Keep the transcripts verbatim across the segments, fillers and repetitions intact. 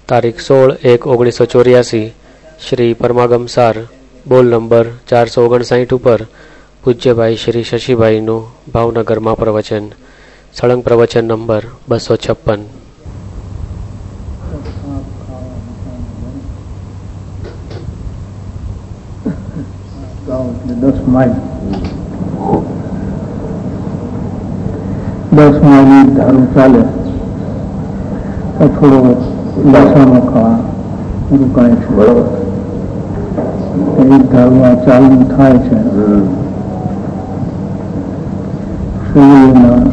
તારીખ સોળ એક ઓગણીસો ચોર્યાસી શ્રી પરમાગમ સાર બોલ નંબર ચારસો ઓગણસાઠ ઉપર પૂજ્યભાઈ શ્રી શશીભાઈનું ભાવનગરમાં પ્રવચન. સળંગ પ્રવચન નંબર બસો છપ્પન. દસ માઇલ દસ માઇલ ધારું ચાલે તો થોડો લસણો ખાવા રોકાય છે. બરોબર. એક ધારું આ ચાલુ થાય છે. શરીરના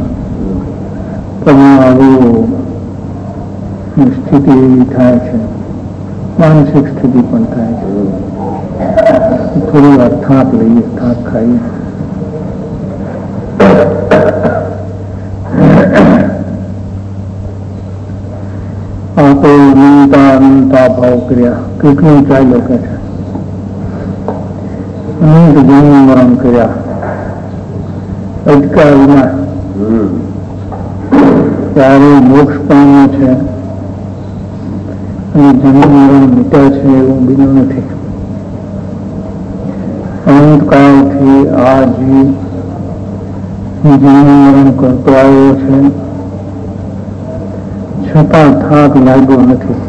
પ્રમાણની સ્થિતિ એવી થાય છે, માનસિક સ્થિતિ પણ થાય છે. થોડી વાર થાક લઈએ, થાક ખાઈએ. આ તો અનંતા અનંતા ભાવ કર્યા, કેટલું ચાલ્યો કે છે. અનંત જન્મ મરણ કર્યા, અટકા વિના ત્યારે મોક્ષ પામ્યો છે અને જન્મ મરણ મીટ્યા છે એવું બીજું નથી. અનંતકાળથી આ જીવ જન્મ મરણ કરતો આવ્યો છે, છતાં થાક લાગ્યો નથી.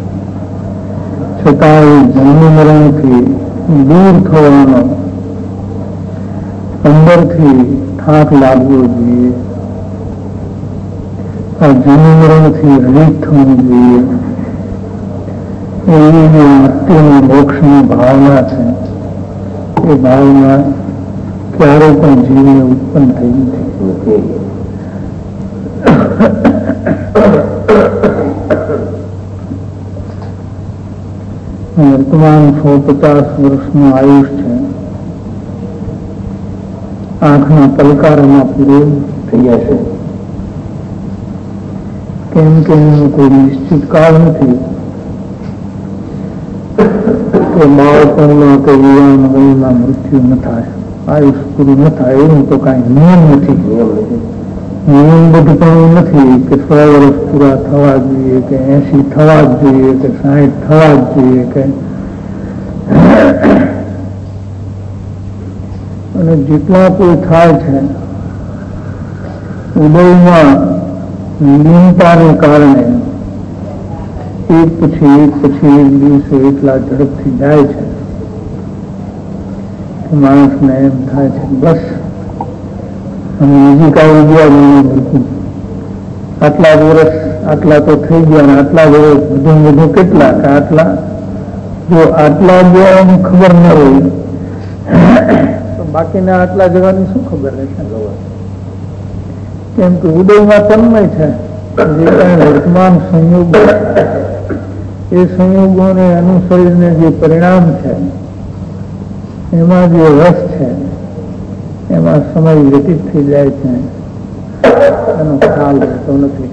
છતાં એ જન્મ મરણથી દૂર થવાનો અંદરથી થાક લાગવો જોઈએ. આ જન્મ મરણથી રહિત થવું જોઈએ. એવી જે મુક્તિની મોક્ષની ભાવના છે, એ ભાવના ક્યારે પણ જીવને ઉત્પન્ન થઈ નથી. વર્તમાન સો પચાસ વર્ષનું આયુષ છે, આંખના પલકારામાં પૂરું થઈ જશે. કેમ કે એનો કોઈ નિશ્ચિત કાળ નથી કે બાળપણમાં કે યુવાન વયમાં મૃત્યુ ન થાય, આયુષ પૂરું ન થાય એવું તો કાંઈ નિયમ નથી. નિયમબદ્ધ પણ નથી કે સો વર્ષ પૂરા થવા જોઈએ કે એસી થવા જ જોઈએ કે સાહીઠ થવા જ જોઈએ કે. અને જેટલા કોઈ થાય છે ઉદયમાં લીનતાને કારણે એક પછી એક પછી એક દિવસો એટલા ઝડપથી જાય છે કે માણસને એમ થાય છે બસ અને બીજી કાંઈ ગયા નહીં. આટલા વર્ષ આટલા તો થઈ ગયા ને આટલા વર્ષ વધુ વધુ કેટલા કે આટલા, જો આટલા ગયા એની ખબર ન હોય તો બાકીના આટલા જવાની શું ખબર રહેશે. કેમ કે ઉદયમાં તન્મય છે. જે કઈ વર્તમાન સંયોગો એ સંયોગોને અનુસરીને જે પરિણામ છે એમાં જે રસ છે એમાં સમય વ્યતીત થઈ જાય છે, એનો ખ્યાલ રહેતો નથી.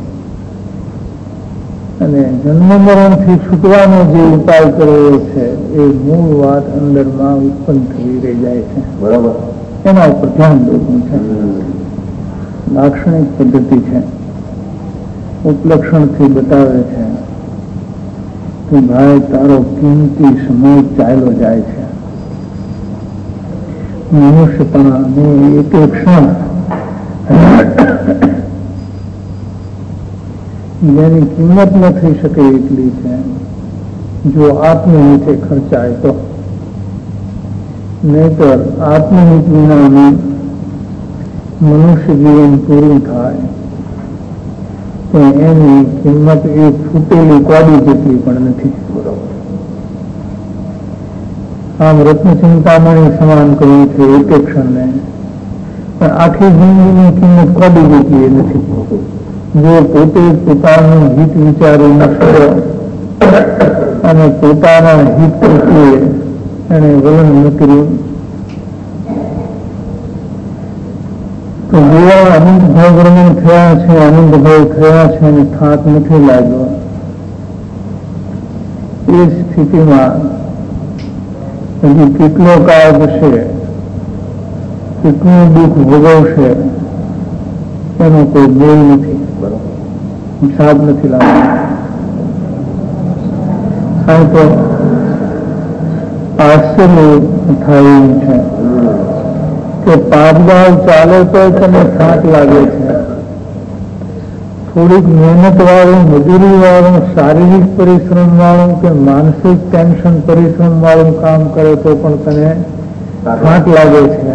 અને જન્મ મરણથી છૂટવાનો જે ઉપાય કરેલો છે એ મૂળ વાત અંદરમાં ઉત્પન્ન થઈ રહી જાય છે. બરાબર. એના ઉપર ધ્યાન દેવું છે. લાક્ષણિક પદ્ધતિ છે, ઉપલક્ષણથી બતાવે છે કે ભાઈ તારો કિંમતી સમય ચાલ્યો જાય છે. મનુષ્યપણાની એક એક ક્ષણ જેની કિંમત ન થઈ શકે એટલી છે જો આત્મહિતે ખર્ચાય તો. નહીતર આત્મહિત વિનાનું મનુષ્ય જીવન પૂરું થાય તો એની કિંમત એ ફૂટેલી કોડી જેટલી પણ નથી. આમ રત્ન ચિંતામણી સમાન કહ્યું છે એક એક ક્ષણને, પણ આખી જિંદગીની કિંમત કોડી જેટલી નથી. જો પોતે પોતાનું હિત વિચારી ન શકે અને પોતાના હિત પ્રત્યે એને વલણ ન કર્યું તો જેવા અનંત ભાવ વર્ણન થયા છે, આનંદ ભાવ થયા છે અને થાક નથી લાગ્યો, એ સ્થિતિમાં હજી કેટલો કાળ જશે, કેટલું દુઃખ ભોગવશે એનો કોઈ બોલ નથી, હિસાબ નથી લાગતો. કારણ કે આશ્ચર્ય થાય છે કે પાદગાવ ચાલે તો તને થાક લાગે છે, થોડીક મહેનત વાળું, મજૂરી વાળું, શારીરિક પરિશ્રમ વાળું કે માનસિક ટેન્શન પરિશ્રમ વાળું કામ કરે તો પણ તને થાક લાગે છે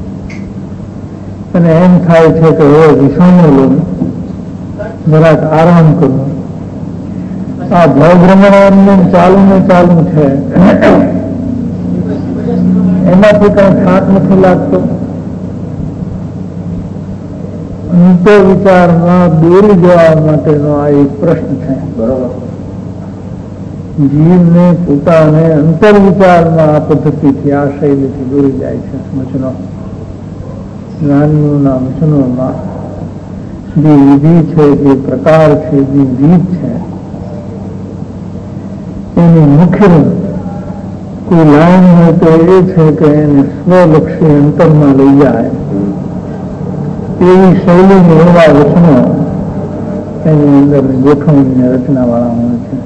અને એમ થાય છે કે હવે વિશ્રામ લઉં, જરાક આરામ કરું. આ ભવભ્રમણ ચાલુ ને ચાલુ છે, એમાંથી કઈ થાક નથી લાગતો. અંતર વિચારમાં દોરી જવા માટેનો આ એક પ્રશ્ન છે. બરોબર. જીવને પોતાને અંતર વિચારમાં આ પદ્ધતિથી, આ શૈલીથી દોરી જાય છે. વચનો, જ્ઞાનીઓના વચનોમાં જે વિધિ છે, જે પ્રકાર છે, જે રીત છે, એની મુખ્ય કોઈ લાઈન હોય તો એ છે કે એને સ્વલક્ષી અંતરમાં લઈ જાય એવી શૈલીની એવા વચનો એની અંદર ગોઠવણીની રચના વાળા હોય છે.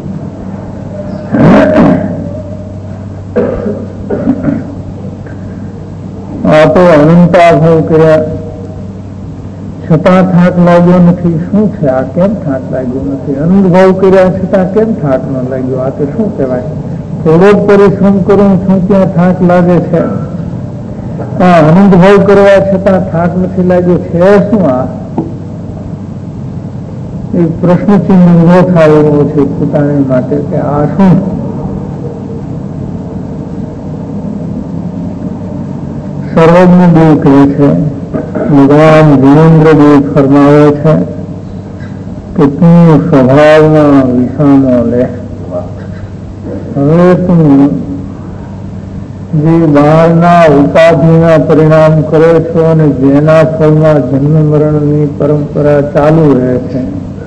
આ તો અનંતાભાવ કર્યા છતાં થાક લાગ્યો નથી. શું છે આ? કેમ થાક લાગ્યો નથી? અનુભવ કર્યા છતાં કેમ થાક ન લાગ્યો? આ તો શું કહેવાય? થોડોક પરિશ્રમ કરું છું ત્યાં થાક લાગે છે. આ અનુભવ કરવા છતાં થાક નથી લાગ્યો છે શું? આ એક પ્રશ્ન ચિહ્ન ઉભો થાય એવો છે પોતાની માટે કે આ શું? સર્વજ્ઞ દેવ કહે છે, ભગવાન જીનેન્દ્ર દેવ ફરમાવે છે કે તું સ્વભાવમાં વિસામો લે. હવે તું જે બહારના ઉપાધિના પરિણામ કરે છો અને જેના ફળમાં જન્મ મરણની પરંપરા ચાલુ રહે છે,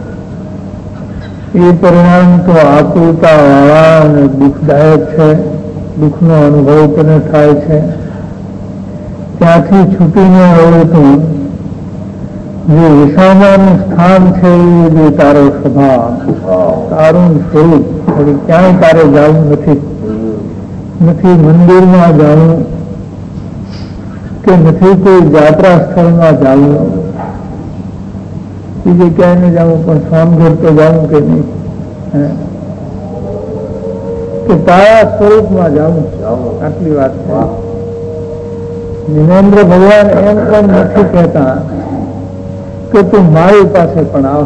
એ પરિણામ તો આકુલતા વાળા અને દુઃખદાયક છે. દુઃખનો અનુભવ તને થાય છે. ત્યાંથી છૂટીને હવે તું જે વિસામાનું સ્થાન છે એ જે તારો સ્વભાવ, તારું સ્વરૂપ, ક્યાંય તારે જવું નથી. નથી મંદિરમાં જવું કે નથી કોઈ યાત્રા સ્થળમાં જવું, બીજે ક્યાંય ન જવું, પણ સ્વામઘર તો જવું કે નહીં, કે તારા સ્વરૂપમાં જવું. આટલી વાત છે. જીનેન્દ્ર ભગવાન એમ પણ નથી કહેતા કે તું મારી પાસે પણ આવ,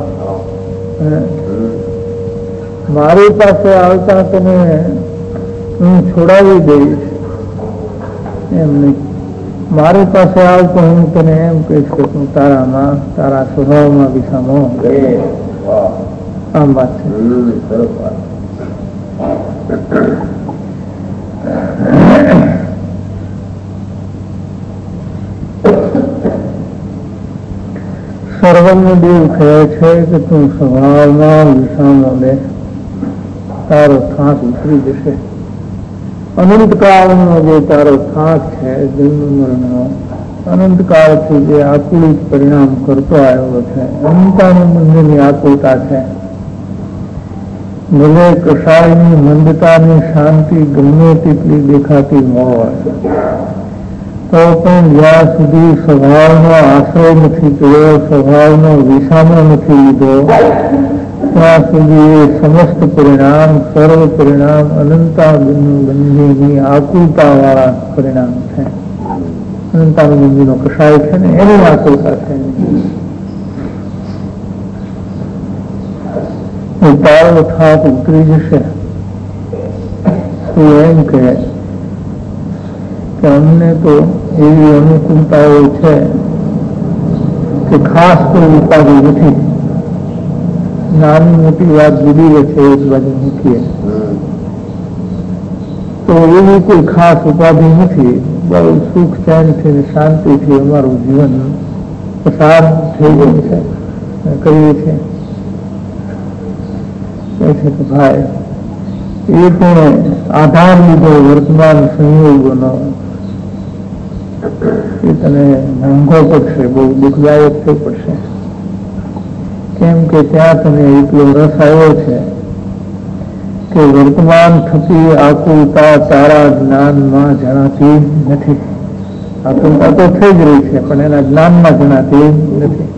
મારી પાસે આવતા તને હું છોડાવી દઈશ એમ નહીં. મારી પાસે આવ તો હું તને એમ કહીશ કે તું તારામાં, તારા સ્વભાવમાં વિસામો. આમ વાત છે. સર્વજ્ઞ દેવ કહે છે કે તું સ્વભાવમાં વિસામો લે, તારો થાક ઉતરી જશે. અનંતકાળનો જે તારો થાક છે, જન્મ મરણનો, અનંતકાળથી જે આકુલિત પરિણામ કરતો આવ્યો છે, અનંતાની મંદિરની આકુલતા છે. ભલે કશાયની મંદતાની શાંતિ ગમે તેટલી દેખાતી હોય તો પણ જ્યાં સુધી સ્વભાવનો આશ્રય નથી કર્યો, સ્વભાવનો વિસામો નથી લીધો, ત્યાં સુધી એ સમસ્ત પરિણામ, સર્વ પરિણામ અનંતા બંધીની આકુલતા વાળા પરિણામ છે. અનંતા બંધીનો કષાય છે ને એની આકુલતા છે. તારો થાક ઉતરી જશે. તું એમ કહે કે અમને તો એવી અનુકૂળતાઓ છે કે ખાસ કોઈ ઉપાધિ નથી. નાની મોટી વાત જુદી છે, એક બાજુ મૂકીએ તો એવી કોઈ ખાસ ઉપાધિ નથી. બહુ સુખ ચેનથી શાંતિથી અમારું જીવન પસાર થઈ ગયું છે, કરીએ છીએ. કહે છે કે ભાઈ એ પણ આધાર લીધો વર્તમાન સંયોગોનો, એ તને મોંઘો પડશે, બહુ દુઃખદાયક થઈ પડશે. કેમ કે ત્યાં તને એટલો રસ આવ્યો છે કે કે વર્તમાન થતી આકુલતા તારા જ્ઞાનમાં જણાતી નથી. આકુલતા તો થઈ જ રહી છે, પણ એના જ્ઞાનમાં જણાતી નથી.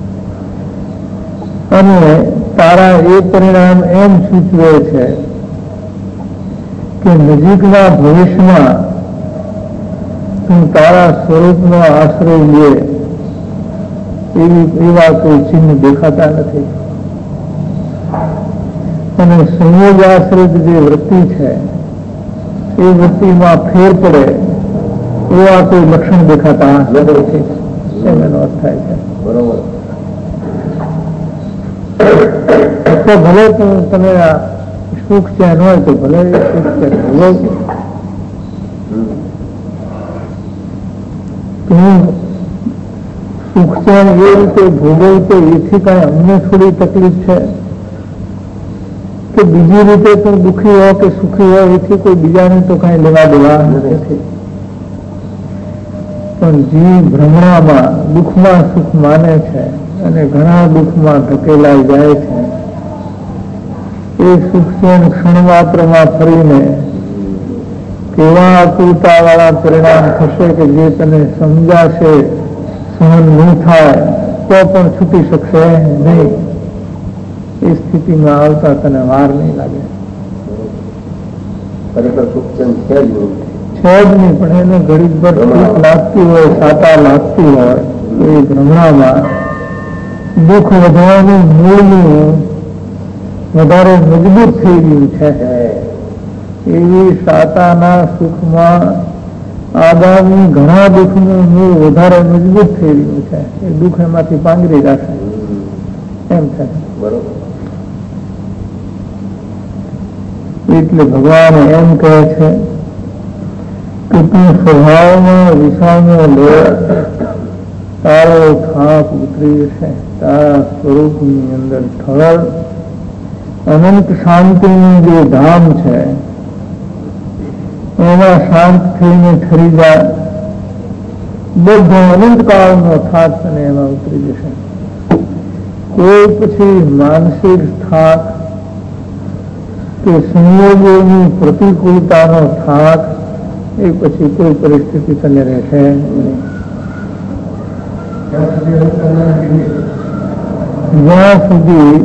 અને તારા એ પરિણામ એમ સૂચવે છે કે નજીકના ભવિષ્યમાં તું તારા સ્વરૂપનો આશ્રય લે એવી એવા કોઈ ચિહ્ન દેખાતા નથી. અને સંયોગ આશ્રિત જે વૃત્તિ છે એ વૃત્તિમાં ફેર પડે એવા કોઈ લક્ષણ દેખાતા નથી. એમ એનો અર્થ થાય છે. બરોબર. તો ભલે તમે સુખ ચેન હોય તો ભલે સુખ ચેન ભોગવ. સુખ ચેન એ રીતે ભોગવતો એથી કઈ અમને થોડી તકલીફ છે કે બીજી રીતે તો દુઃખી હો કે સુખી હોય એથી કોઈ બીજાને તો કઈ લેવા દેવા નથી. પણ જીવ ભ્રમણામાં દુઃખમાં સુખ માને છે અને ઘણા દુઃખમાં ધકેલાઈ જાય છે. એ સુખ ચેન ક્ષણ માત્રમાં ફરીને કેવા આકુલતા વાળા પરિણામ થશે કે જે તને સમજાશે, સહન નહીં થાય તો પણ છૂટી શકશે નહીં. એ સ્થિતિમાં આવતા તને વાર નહીં લાગે. ખરેખર સુખ ચેન છે જ નહીં, પણ એને ઘડી ભર સુખ લાગતી હોય, સાતા લાગતી હોય તો એ ભ્રમણામાં દુઃખ વધવાનું મૂળનું વધારે મજબૂત થઈ ગયું છે. એવી સાતાના સુખમાં આગામી ઘણા દુઃખનું મૂળ વધારે મજબૂત થઈ રહ્યું છે. એ દુઃખ એમાંથી પાંગરી રાખે એમ છે. બરોબર. એટલે ભગવાન એમ કહે છે કે તું સ્વભાવમાં વિસામો લે, તારો થાક ઉતરી છે. તારા સ્વરૂપની અંદર ઠળ અનંત શાંતિનું જે ધામ છે એમાં શાંત થઈને ઠરી જા. બધો અનંત કાળનો થાક અને એમાં ઉતરી જશે. કોઈ પછી માનસિક થાક કે સંયોગોની પ્રતિકૂળતાનો થાક એ પછી કોઈ પરિસ્થિતિ તને રહેશે નહીં. જ્યાં સુધી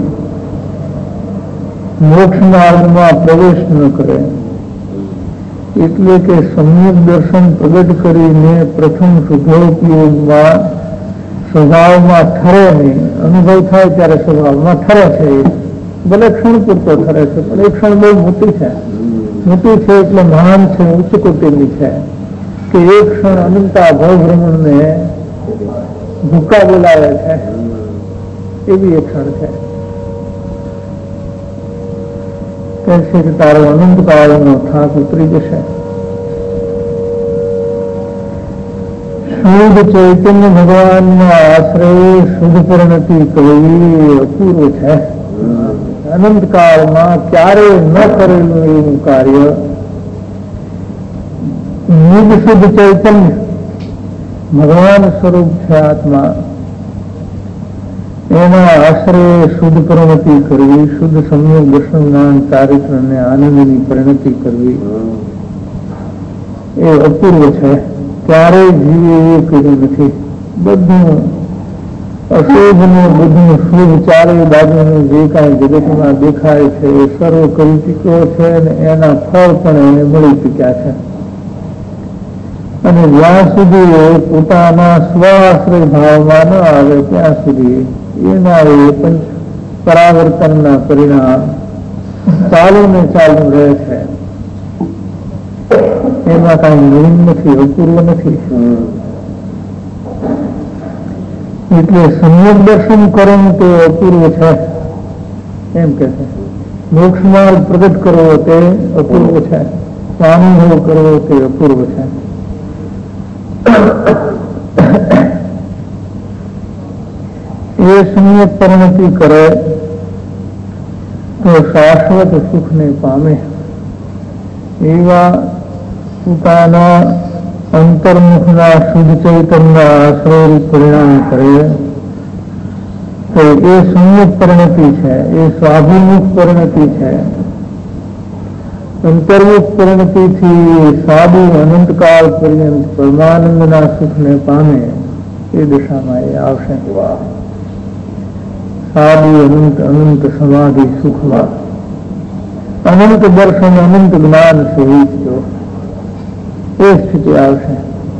મોક્ષ માર્ગમાં પ્રવેશ ન કરે, એટલે કે સમ્યક દર્શન પ્રગટ કરીને પ્રથમ શુદ્ધોપયોગમાં સ્વભાવમાં ઠરે નહીં. અનુભવ થાય ત્યારે સ્વભાવમાં ઠરે છે. ભલે ક્ષણ પૂરતો ઠરે છે, પણ એ ક્ષણ બહુ મોટી છે. મોટી છે એટલે મહાન છે, ઉચ્ચ કોટીની છે કે એક ક્ષણ અનંતા ભવભ્રમણને ભૂકા બોલાવે છે. એવી એક ક્ષણ છે. કહે છે કે તારો અનંત કાળનો થાક ઉતરી જશે. શુદ્ધ ચૈતન્ય ભગવાનના આશ્રય શુદ્ધ પરિણતિ કરવી અપૂર્વ છે. અનંત કાળમાં ક્યારેય ન કરેલું એવું કાર્ય નિજ શુદ્ધ ચૈતન્ય ભગવાન સ્વરૂપ છે આત્મા, એના આશ્રય શુદ્ધ પરિણતિ કરવી, શુદ્ધ સમ્યક દર્શન જ્ઞાન ચારિત્ર અને આનંદની પરિણતિ કરવી એ અપૂર્વ છે. ક્યારેય જીવે એ કર્યું નથી. બધું અશુભ ને બધું શુભ ચારે બાજુનું જે કાંઈ જગતમાં દેખાય છે એ સર્વ કરી ચૂક્યો છે અને એના ફળ પણ એને મળી ચૂક્યા છે. અને જ્યાં સુધી એ પોતાના સ્વાશ્રય ભાવમાં ન આવે ત્યાં સુધી એના એ પંચ પરાવર્તનના પરિણામ ચાલુ ને ચાલુ રહે છે. એમાં કાંઈ નવીન નથી, અપૂર્વ નથી. એટલે સમ્યક દર્શન કરો તે અપૂર્વ છે એમ કે છે. મોક્ષ માર્ગ પ્રગટ કરવો તે અપૂર્વ છે. સ્વાનુભવ કરવો તે અપૂર્વ છે. એ સમ્યક પરિણતિ કરે તો શાશ્વત સુખને પામે. એવા પોતાના અંતર્મુખના શુદ્ધ ચૈતન્યના આશ્રય પરિણામ કરે તો એ સમ્યક પરિણતિ છે, એ સ્વાભિમુખ પરિણતિ છે. અંતર્મુખ પરિણતિથી સાદું અનંતકાળ પર્યંત પરમાનંદના સુખને પામે એ દિશામાં એ આવશે. સાદું અનંત અનંત સમાધિ સુખમાં અનંત દર્શન અનંત જ્ઞાન સહિત જો એ સ્થિતિ આવશે.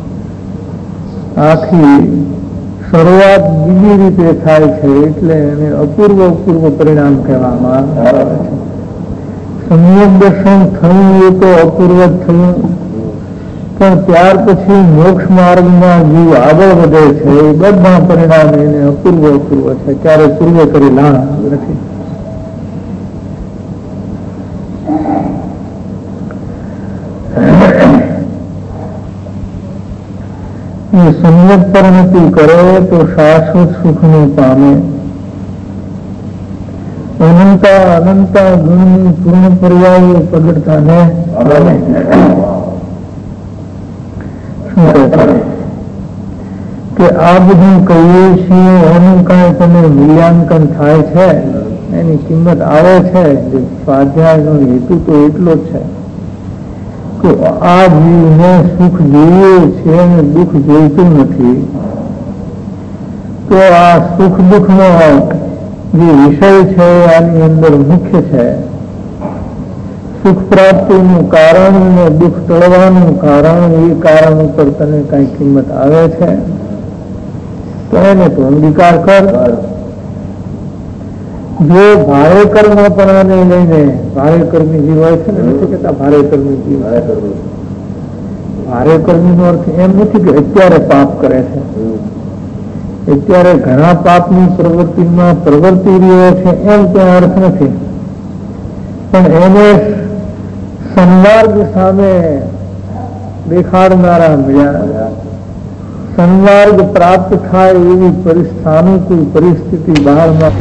આખી શરૂઆત બીજી રીતે થાય છે એટલે એને અપૂર્વ અપૂર્વ પરિણામ કહેવામાં આવે છે. સંયોગ દર્શન થયું એ તો અપૂર્વ જ થયું, પણ ત્યાર પછી મોક્ષ માર્ગમાં જીવ આગળ વધે છે એ બધા પરિણામ એને અપૂર્વ અપૂર્વ છે, ક્યારે પૂર્વ કરી લાણ નથી. સંયત પરિણતિ કરે તો શાશ્વત સુખને પામે. અનંતા અનંતા ગુણની પૂર્ણ પર્યાયો પ્રગટતાને પામે. શું કહે કે આ બધું કહીએ છીએ એનું કાંઈ તમે મૂલ્યાંકન થાય છે, એની કિંમત આવે છે. સ્વાધ્યાયનો હેતુ તો એટલો જ છે કે આ જીવને સુખ જોઈએ છે અને દુઃખ જોઈતું નથી. તો આ સુખ દુઃખનો જે વિષય છે આની અંદર મુખ્ય છે. સુખ પ્રાપ્તિનું કારણ અને દુઃખ ટળવાનું કારણ, એ કારણ ઉપર તને કઈ કિંમત આવે છે તો એને તો અંગીકાર કર. જો ભારે કર્મપણાને લઈને, ભારે કર્મી જીવ હોય છે ને, નથી કેતા ભારે કર્મી જીવ, ભારે કર્મી નો અર્થ એમ નથી કે અત્યારે પાપ કરે છે, અત્યારે ઘણા પાપની પ્રવૃત્તિમાં પ્રવર્તી રહ્યો છે એમ ત્યાં અર્થ નથી. પણ એને સન્માર્ગ સામે દેખાડનારા મળ્યા, સન્માર્ગ પ્રાપ્ત થાય એવી સાનુકૂળ પરિસ્થિતિ બહારમાં,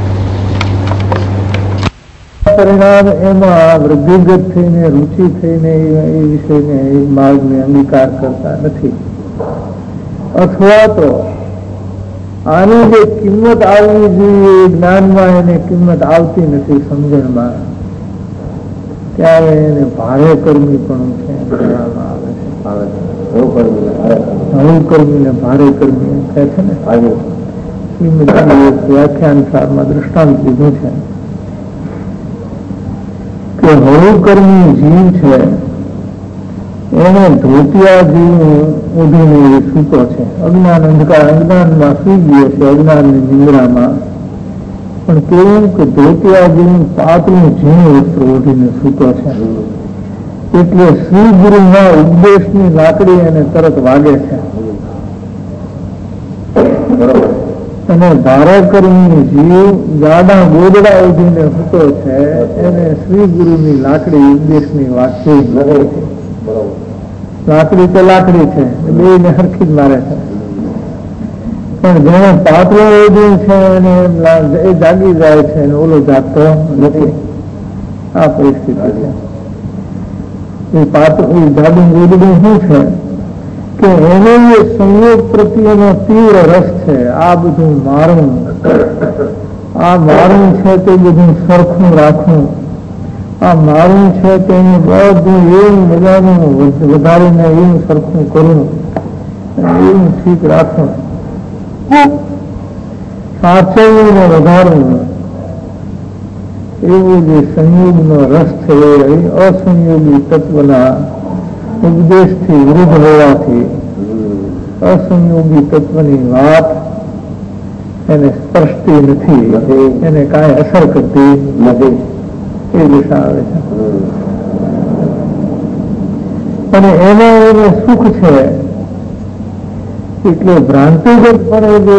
પરિણામ એમાં વૃદ્ધિગત થઈને રુચિ થઈને એ વિષયને એ માર્ગને અંગીકાર કરતા નથી. અથવા તો આની જે કિંમત આવવી જોઈએ જ્ઞાનમાં એને કિંમત આવતી નથી, સમજણમાં, ત્યારે એને ભારે કર્મી પણ છે કહેવામાં આવે છે. હળુ કર્મી ને ભારે કર્મી કહે છે ને. વ્યાખ્યાન સારમાં દ્રષ્ટાંત લીધું છે કે હળુ કર્મી જીવ છે એને ધોતિયા જીવ ઉધીને સૂતો છે. અજ્ઞાન અંધકાર અજ્ઞાનમાં સુઈ ગયો છે, અજ્ઞાનની નિંદ્રામાં. પણ કેવું કે ધોતિયા જેવું પાતળું ઝીણું વસ્ત્ર ઓઢીને સૂતો છે, એટલે શ્રી ગુરુના ઉપદેશની લાકડી એને તરત વાગે છે. અને ભારે કર્મી જીવ જાડા ગોદડા ઉઠીને સૂતો છે, એને શ્રી ગુરુની લાકડી ઉપદેશની વાગતી નથી. લાકડી તો લાકડી છે, બે ને હરખી જ મારે છે. પણ જેને પાતળું ઓઢ્યું છે એને એ જાગી જાય છે અને ઓલો જાગતો નથી. આ પરિસ્થિતિ છે. એ પાતળું જાડું ગોદડું શું છે કે એને એ સંયોગ પ્રત્યેનો તીવ્ર રસ છે. આ બધું મારું, આ મારું છે તે બધું સરખું રાખવું, આ મારું છે તેને બધું એવું મજાનું વધારીને એવું સરખું કરવું, એવું ઠીક રાખવું, સાચવવું ને વધારવું, એવું જે સંયોગનો રસ છે એ અસંયોગી તત્વના ઉપદેશથી વૃદ્ધ હોવાથી અસંયોગી તત્વની વાત એને સ્પર્શતી નથી, એને કાંઈ અસર કરતી નથી. એ દિશા આવે છે. અને એમાં એને સુખ છે એટલે ભ્રાંતિગત પણ જે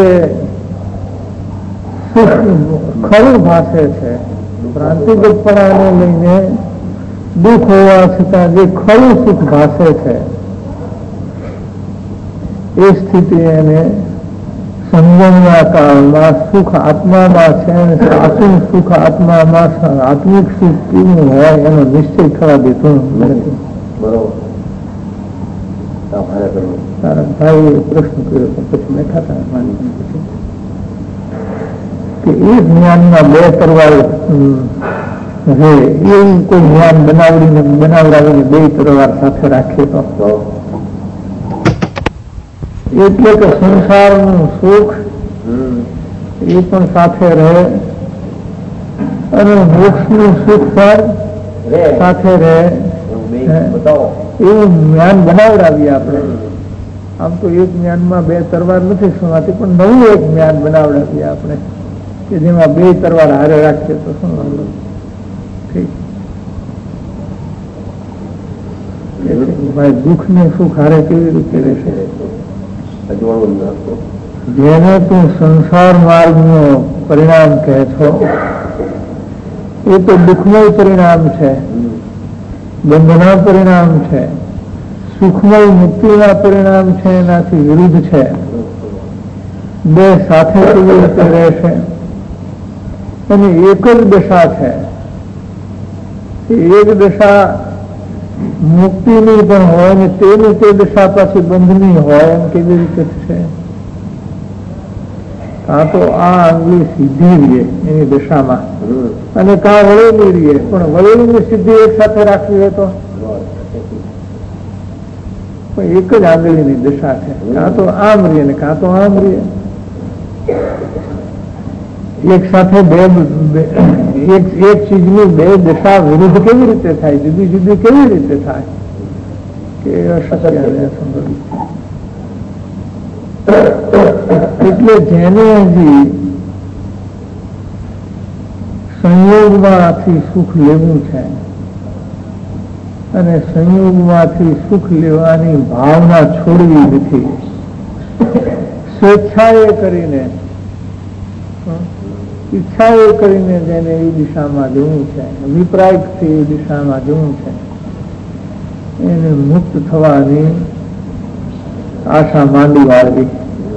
સુખ ખરું ભાષે છે, ભ્રાંતિગતપણાને લઈને દુઃખ હોવા છતાં જે ખરું સુખ ભાષે છે એ સ્થિતિ એને સમજણના કાળમાં સુખ આત્મામાં છે અને સાચું સુખ આત્મામાં આત્મિક સુખ કેવું હોય એનો નિશ્ચય થવા દેતું નથી. તારા ભાઈએ પ્રશ્ન કર્યો તો પછી મેં ખાતા માની પછી કે એ જ્ઞાનના બે તરવાલ રહે એવું કોઈ જ્ઞાન બનાવડીને બનાવડાવીને બે તરવાર સાથે રાખે તો એટલે કે સંસારનું સુખ એ પણ સાથે રહે અને મોક્ષનું સુખ પણ સાથે રહે એવું જ્ઞાન બનાવડાવીએ આપણે. આમ તો એક જ્ઞાનમાં બે તરવાર નથી સમાતી, પણ નવું એક જ્ઞાન બનાવડાવીએ આપણે કે જેમાં બે તરવાર હારે રાખીએ તો શું વાંધો. ભાઈ દુઃખ ને સુખ હારે કેવી રીતે રહેશે? જેને તું સંસાર માર્ગ નો પરિણામ કહે છો એ તો દુઃખમય પરિણામ છે, બંધના પરિણામ છે, સુખમય મુક્તિના પરિણામ છે, એનાથી વિરુદ્ધ છે. બે સાથે કેવી રીતે રહેશે? અને એક જ દશા છે. એક દશા મુક્તિની પણ હોય ને તેની તે દશા પાછી બંધની હોય એમ કેવી રીતે છે? કાં તો આ આંગળી સીધી રહીએ એની દશામાં અને કાં વળેલી રહીએ, પણ વળેલી સીધી એક સાથે રાખવી હોય તો એક જ આંગળીની દશા છે. કાં તો આમ રહીએ ને કાં તો આમ રહીએ. એક સાથે બે એક એક ચીજની બે દશા વિરુદ્ધ કેવી રીતે થાય, જુદી જુદી કેવી રીતે થાય કે અશક્ય સંભવિત. એટલે જેને હજી સંયોગમાંથી સુખ લેવું છે અને સંયોગમાંથી સુખ લેવાની ભાવના છોડવી નથી, સ્વેચ્છાએ કરીને ઈચ્છાએ કરીને જેને એ દિશામાં જવું છે, અભિપ્રાયથી એ દિશામાં જવું છે, એને મુક્ત થવાની આશા માંડી વાળવી.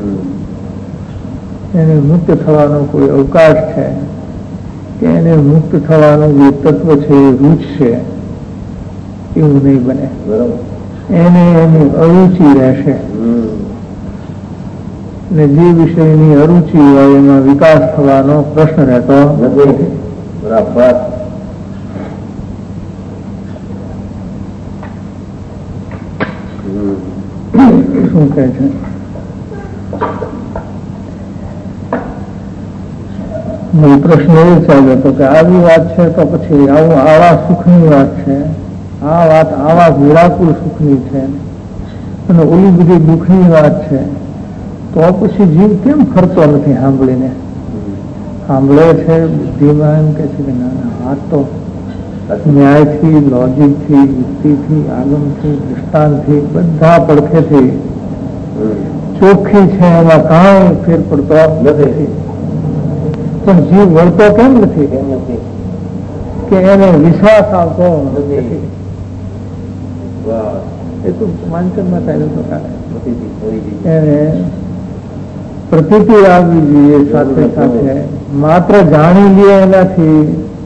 એને મુક્ત થવાનો કોઈ અવકાશ છે કે એને મુક્ત થવાનું જે તત્વ છે એ રૂચ છે એવું નહીં બને. એને એની અરુચિ રહેશે ને જે વિષયની અરુચિ હોય એમાં વિકાસ થવાનો પ્રશ્ન રહેતો નથી. બરાબર. શું કહે છે? પ્રશ્ન એ ચાલ્યો હતો કે આવી વાત છે તો પછી આવું આવા સુખની વાત છે, આ વાત આવા વિરાકુળ સુખની છે અને ઓલી બધી દુઃખની વાત છે, તો પછી જીવ કેમ ફરતો નથી? સાંભળીને સાંભળે છે બુદ્ધિમાં એમ કે છે કે ના ના વાત તો ન્યાયથી, લોજિકથી, યુક્તિથી, આગમથી, દૃષ્ટાંતથી, બધા પડખેથી ચોખ્ખી છે, એમાં કાંઈ ફેર પડતો નથી. પણ જીવ વળતો કેમ નથી? કે એને વિશ્વાસ આવતો નથી. એ તો વાંચનમાં ચાલ્યું તો એને પ્રતીતિ આવવી જોઈએ. સાથે સાથે માત્ર જાણી લઈએ એનાથી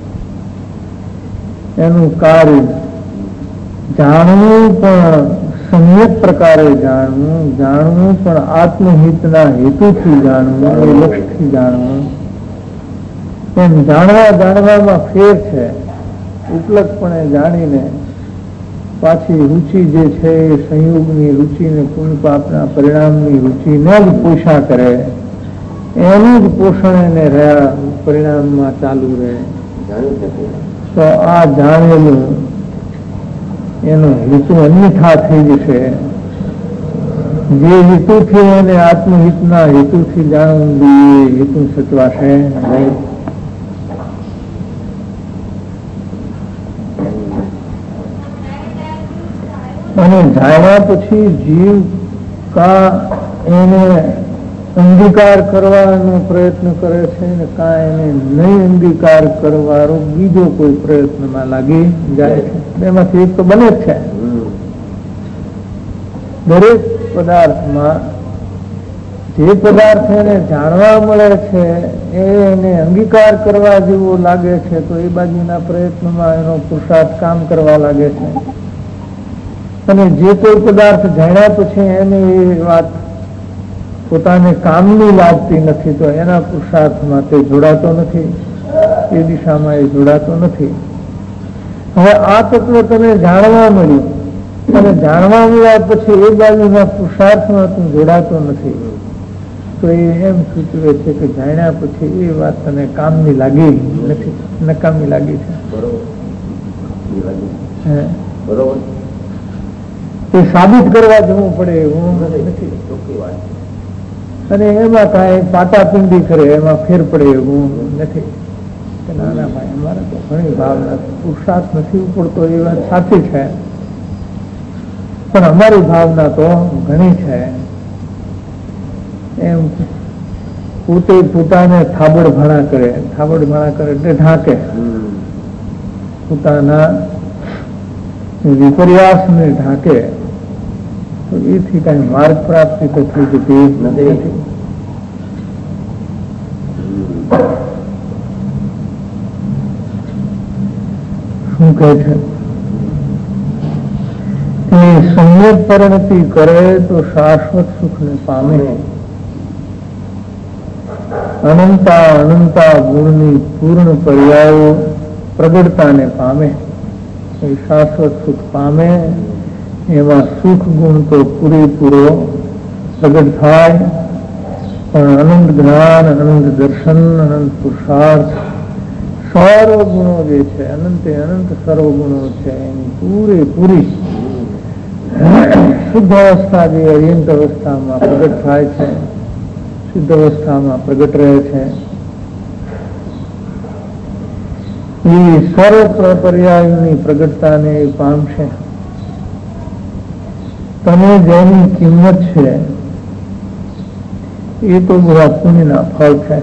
એનું કાર્ય જાણવું પણ સંયત પ્રકારે જાણવું, જાણવું પણ આત્મહિતના હેતુથી જાણવું, એ લક્ષ્યથી જાણવું. એમ જાણવા જાણવામાં ફેર છે. ઉપલકપણે જાણીને પાછી રુચિ જે છે એ સંયોગની રુચિ ને પુણ્ય પાપના પરિણામની રુચિને જ પોષા કરે, એનું જ પોષણ એને રહ્યા પરિણામમાં ચાલુ રહે. તો આ જાણેલું એનો હેતુ અન્યથા થઈ જશે. જે હેતુથી એને આત્મહિતના હેતુથી જાણવું જોઈએ હેતુ સચવાશે નહીં. અને જાણ્યા પછી જીવ કા એને અંગીકાર કરવાનો પ્રયત્ન કરે છે ને કા એને નહીં અંગીકાર કરવાનો બીજો કોઈ પ્રયત્નમાં લાગી જાય છે. એમાંથી એક તો બને જ છે. દરેક પદાર્થમાં જે પદાર્થ એને જાણવા મળે છે એને અંગીકાર કરવા જેવો લાગે છે તો એ બાજુના પ્રયત્નમાં એનો પુરુષાર્થ કામ કરવા લાગે છે. અને જે કોઈ પદાર્થ જાણ્યા પછી એને એ વાત પોતાને કામની લાગતી નથી તો એના પુરુષાર્થમાં તે જોડાતો નથી, એ દિશામાં એ જોડાતો નથી. હવે આ તત્વ તને જાણવા મળ્યું અને જાણવા મળ્યા પછી એ બાજુના પુરુષાર્થમાં તું જોડાતો નથી, તો એ એમ સૂચવે છે કે જાણ્યા પછી એ વાત તને કામની લાગી નથી, નકામી લાગી છે. બરોબર, એ સાબિત કરવા જવું પડે એવું નથી. અને એમાં કાંઈ પાટાપિંડી કરે એમાં ફેર પડે એવું નથી. ના ના ભાઈ, અમારે તો ઘણી ભાવના પુરુષાર્થ નથી ઉપડતો એ વાત સાચી છે, પણ અમારી ભાવના તો ઘણી છે. એમ પોતે પોતાને થાબડ ભાણા કરે, થાબડ ભાણા કરે એટલે ઢાંકે, પોતાના વિપર્યાસને ઢાંકે, તો એથી કઈ માર્ગ પ્રાપ્તિ તો થઈ જતી નથી. શું કહે છે કે સંયત પરિણતિ કરે તો શાશ્વત સુખને પામે, અનંતા અનંતા ગુણની પૂર્ણ પર્યાયો પ્રગટતાને પામે, એ શાશ્વત સુખ પામે. એમાં સુખ ગુણ તો પૂરેપૂરો પ્રગટ થાય, પણ અનંત જ્ઞાન, અનંત દર્શન, અનંત પુરુષાર્થ, સર્વ ગુણો જે છે, અનંતે અનંત સર્વ ગુણો છે, એની પૂરેપૂરી શુદ્ધ અવસ્થા જે અર્યંત અવસ્થામાં પ્રગટ થાય છે, શુદ્ધ અવસ્થામાં પ્રગટ રહે છે, એ સર્વ પર્યાયોની પ્રગટતાને પામશે. તમે જેની કિંમત છે એ તો બધા પુણ્યના ફળ છે,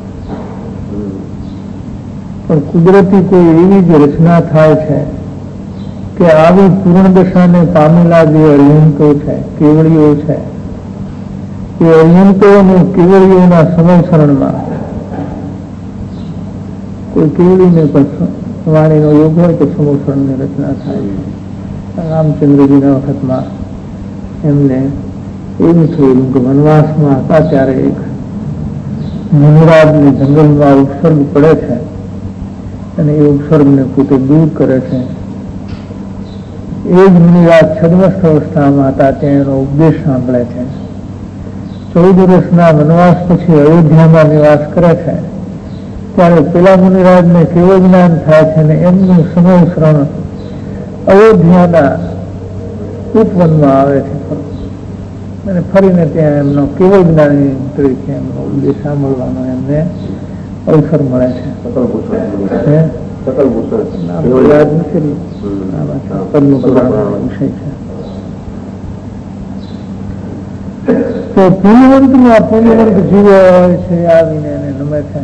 પણ કુદરતી કોઈ એવી જ રચના થાય છે કે આવી પૂર્ણ દશાને પામેલા જે અર્યંતો છે, કેવળીઓ છે, એ અર્યંતો અને કેવળીઓના સંવત્સરણમાં કોઈ કેવળીને પણ વાણીનો યોગ હોય તો સંવત્સરણની રચના થાય. રામચંદ્રજીના વખતમાં એમને એવું થયેલું કે વનવાસમાં હતા ત્યારે એક મુનિરાજને જંગલમાં ઉપસર્ગ પડે છે અને એ ઉપસર્ગને પોતે દૂર કરે છે. એ જ મુનિરાજ છદ્મસ્થ અવસ્થામાં હતા ત્યાં એનો ઉપદેશ સાંભળે છે. ચૌદ વર્ષના વનવાસ પછી અયોધ્યામાં નિવાસ કરે છે ત્યારે પેલા મુનિરાજને કેવું જ્ઞાન થાય છે ને એમનું સંવત્સરણ અયોધ્યાના ઉપવનમાં આવે છે અને ફરીને ત્યાં એમનો કેવો જ્ઞાની તરીકે એમનો ઉપદેશ સાંભળવાનો એમને અવસર મળે છે. યાદ નથી, પદ્મ પુરાણનો વિષય છે. તો પુણ્યવંતમાં પુણ્યવંત જીવો હોય છે, આવીને એને નમે છે.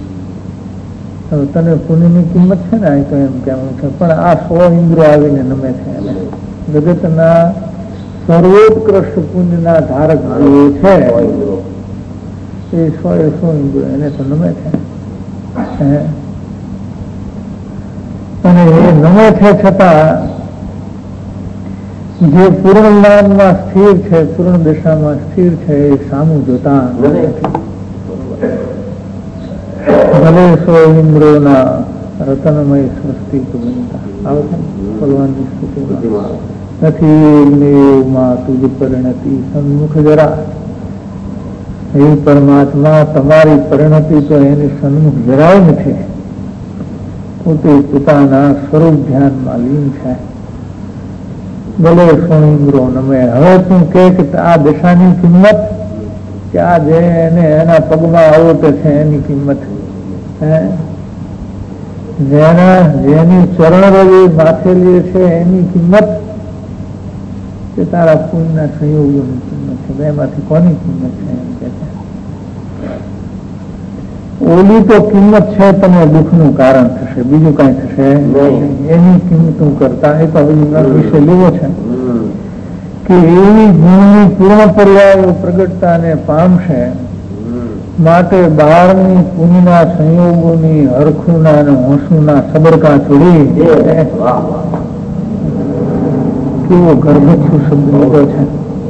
તને પુણ્યની કિંમત છે ને અહીં તો એમ કેવું છે, પણ આ સો ઇન્દ્રો આવીને નમે છે એને. જગતના સર્વોત્કૃષ્ટ પુણ્યના ધારક જે છે એ સો એ સો ઇન્દ્રો એને તો નમે છે. અને એ નમે છે છતાં જે પૂર્ણ જ્ઞાનમાં સ્થિર છે, પૂર્ણ દશામાં સ્થિર છે, એ સામું જોતા ભલે સો ઇન્દ્રોના રતનમય સ્વસ્તિક બનતા આવે છે ભગવાનની સ્તુતિમાં. નથી માં તુજ પરિણતિ સન્મુખ જરા, હે પરમાત્મા તમારી પરિણતિ તો એની સન્મુખ જરાય નથી. પોતે પોતાના સ્વરૂપ ધ્યાનમાં લીન છે. ભલે સો ઇન્દ્રો નમે. હવે તું કે આ દશાની કિંમત કે આ જે એને એના પગમાં આવોતે છે એની કિંમત, જેના જેની ચરણ રવિ માથેલી છે એની કિંમત કે તારા પુણ્યના સંયોગોની કિંમત છે, બેમાંથી કોની કિંમત છે એમ કે છે. ઓલી તો કિંમત છે તમે દુઃખનું કારણ થશે, બીજું કઈ થશે એની કિંમતું કરતા એ તો વિષય લેવો છે કે એવી ગુણની પૂર્ણ પર્યાયો પ્રગટતાને પામશે. માટે બહારની પુણ્યના સંયોગોની હરખુના અને હોંસુના સબરકા છોડી કેવો ગર્ભચ્છુ શબ્દ લીધો છે.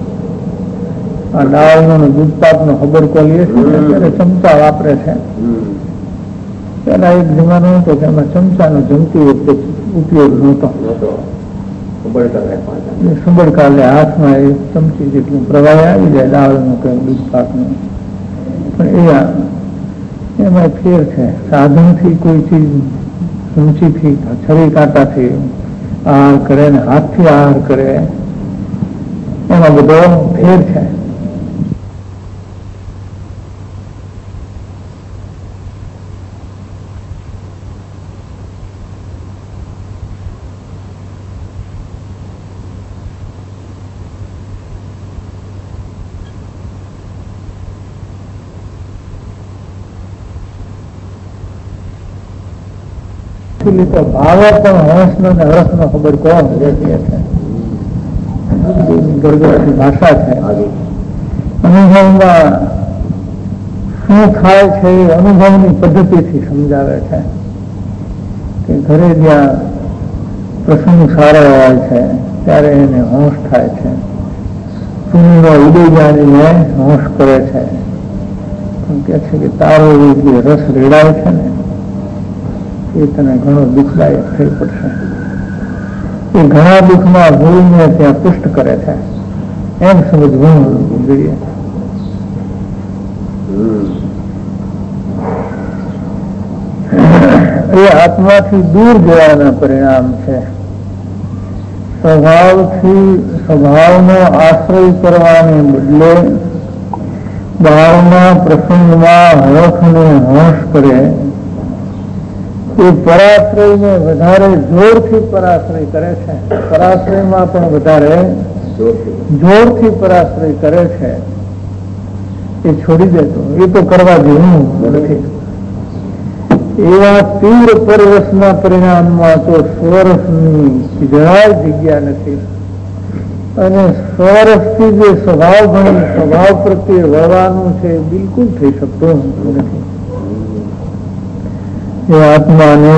આ દાળનો દૂધપાકનો હબરકો લે છે ત્યારે ચમચા વાપરે છે. પેલા એક જમાનો હતો કે એમાં ચમચાનો જમતી વખતે ઉપયોગ નહોતો. સંબળકાલે હાથમાં એક ચમચી જેટલું પ્રવાહ આવી જાય દાળનું કે દૂધ પાકનું, પણ એ એમાં ફેર છે. સાધનથી કોઈ ચીજ ઊંચીથી છરી કાંટાથી આહાર કરે ને હાથથી આહાર કરે, એમાં બધો ફેર છે. તો ભાવે પણ હંસ નો ને હરસ નો ખબર કોણ રહેતી છે. ગરગડતી ભાષા છે. અનુભવમાં શું થાય છે એ અનુભવની પદ્ધતિથી સમજાવે છે કે ઘરે જ્યાં પ્રસંગ સારો હોય છે ત્યારે એને હોંશ થાય છે. સુનીનો ઉદય જાણીને હોંશ કરે છે. પણ કે છે કે તારો જે રસ રેડાય છે ને એ તને ઘણો દુઃખદાયક થઈ પડશે. એ ઘણા દુઃખમાં ભૂલને ત્યાં પુષ્ટ કરે છે, એમ સમજવું જોઈએ. એ આત્માથી દૂર જવાના પરિણામ છે. સ્વભાવથી સ્વભાવનો આશ્રય કરવાને બદલે બહારના પ્રસંગમાં હરખ ને હોશ કરે, એ પરાશ્રયને વધારે જોરથી પરાશ્રય કરે છે. પરાશ્રયમાં પણ વધારે જોરથી પરાશ્રય કરે છે. એ છોડી દેતો, એ તો કરવા જેવું નથી. એવા તીવ્ર પરવશના પરિણામમાં તો સ્વરસની જરાય જગ્યા નથી. અને સ્વરસથી જે સ્વભાવ ભણી સ્વભાવ પ્રત્યે વળવાનું છે એ બિલકુલ થઈ શકતું નથી. એ આત્માને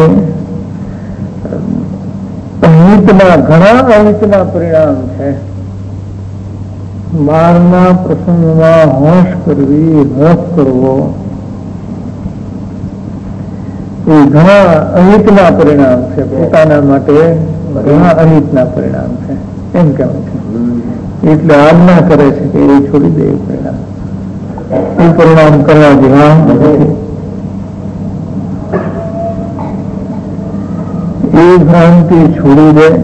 અહિતના ઘણા અહિતના પરિણામ છે. બહારના પ્રસંગમાં હોશ કરવી, હરખ કરવો એ ઘણા અહિતના પરિણામ છે. પોતાના માટે ઘણા અહિતના પરિણામ છે એમ કહેવાય છે. એટલે આજ્ઞા કરે છે કે એ છોડી દે. એ પરિણામ એ પરિણામ કરવા જેવા નથી. એ ભ્રાંતિ છોડી દે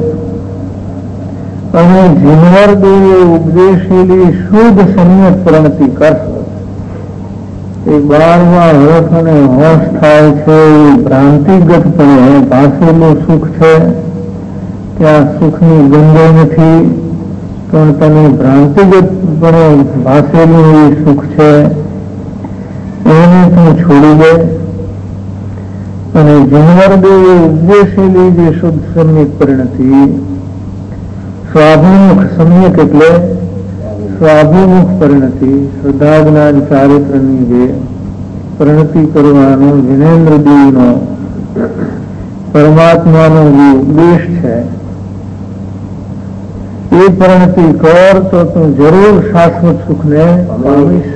અને જીનવર દેવે ઉપદેશેલી શુદ્ધ સમ્યક પ્રણતિ કરશે. એ બારમાં હરખ અને હોશ થાય છે. એ ભ્રાંતિગતપણે ભાસેલું સુખ છે. ત્યાં સુખની ગંધો નથી, પણ તને ભ્રાંતિગતપણે ભાસેલું એ સુખ છે. એને તું છોડી દે અને જીનવર દેવે ઉપદેશેલી જે શુદ્ધ સમ્યક પરિણતિ, સ્વાભિમુખ સમ્યક એટલે સ્વાભિમુખ પરિણતિ, શ્રદ્ધા જ્ઞાન ચારિત્રની જે પરિણતિ કરવાનો જીનેન્દ્ર દેવનો પરમાત્માનો જે ઉપદેશ છે એ પરિણતિ કર તો તું જરૂર શાશ્વત સુખને પામીશ.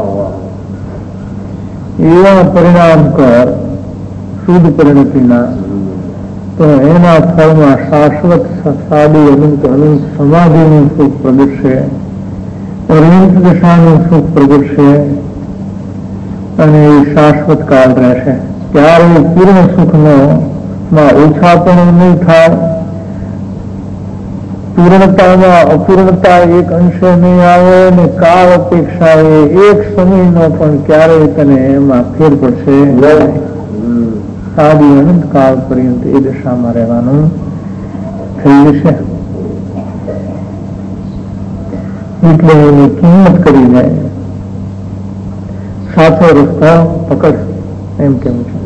એવા પરિણામ કર શુદ્ધ પરિણતિના, તો એના ફળમાં શાશ્વત સાદી અનંત અનંત સમાધિનું સુખ પ્રગટશે, અનંત દશાનું સુખ પ્રગટશે અને એ શાશ્વત કાળ રહેશે. ત્યારે પૂર્ણ સુખનો માં ઓછાપણું નહીં થાય. પૂર્ણતામાં અપૂર્ણતા એક અંશે નહીં આવે અને કાળ અપેક્ષા એ એક સમયનો પણ ક્યારેય તને એમાં ફેર પડશે. સાદી અનંત કાળ પર્યંત એ દશામાં રહેવાનું થઈ જશે. એટલે એની કિંમત કરીને સાચો રસ્તો પકડ એમ કેમ છે.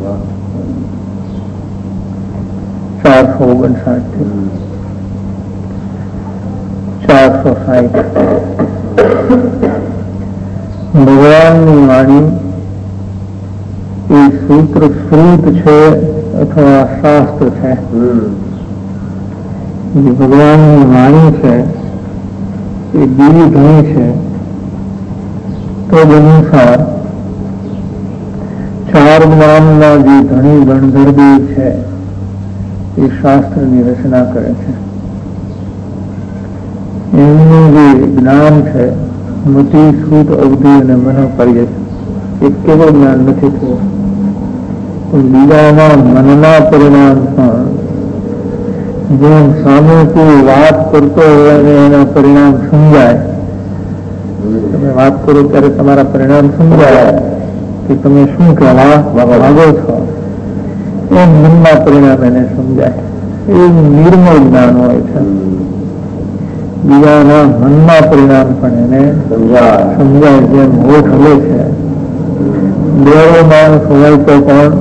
ચારસો ઓગણસાઠ થી ચારસો સાઠ ભગવાનની વાણી એ સૂત્ર શ્રુત છે અથવા શાસ્ત્ર છે. જે ભગવાનની વાણી છે એ દિવ્ય ધણી છે. તો અનુસાર ચાર જ્ઞાનના જે ધણી ગણધરદેવ છે એ શાસ્ત્રની રચના કરે છે. એમનું જે જ્ઞાન છે મતિ, શ્રુત, અવધિ અને મનોપર્ય, એ કેવળ જ્ઞાન નથી થયું, પણ બીજાના મનના પરિણામ પણ જેમ સામે કોઈ વાત કરતો હોય અને એના પરિણામ સમજાય, તમે વાત કરો ત્યારે તમારા પરિણામ સમજાય કે તમે શું કહેવા માંગો છો, એમ મનના પરિણામ એને સમજાય. એવું નિર્મળ જ્ઞાન હોય છે. બીજાના મનના પરિણામ પણ એને સમજાય. જેમ હોઠ હલે છે, બેરો માણસ હોય તો પણ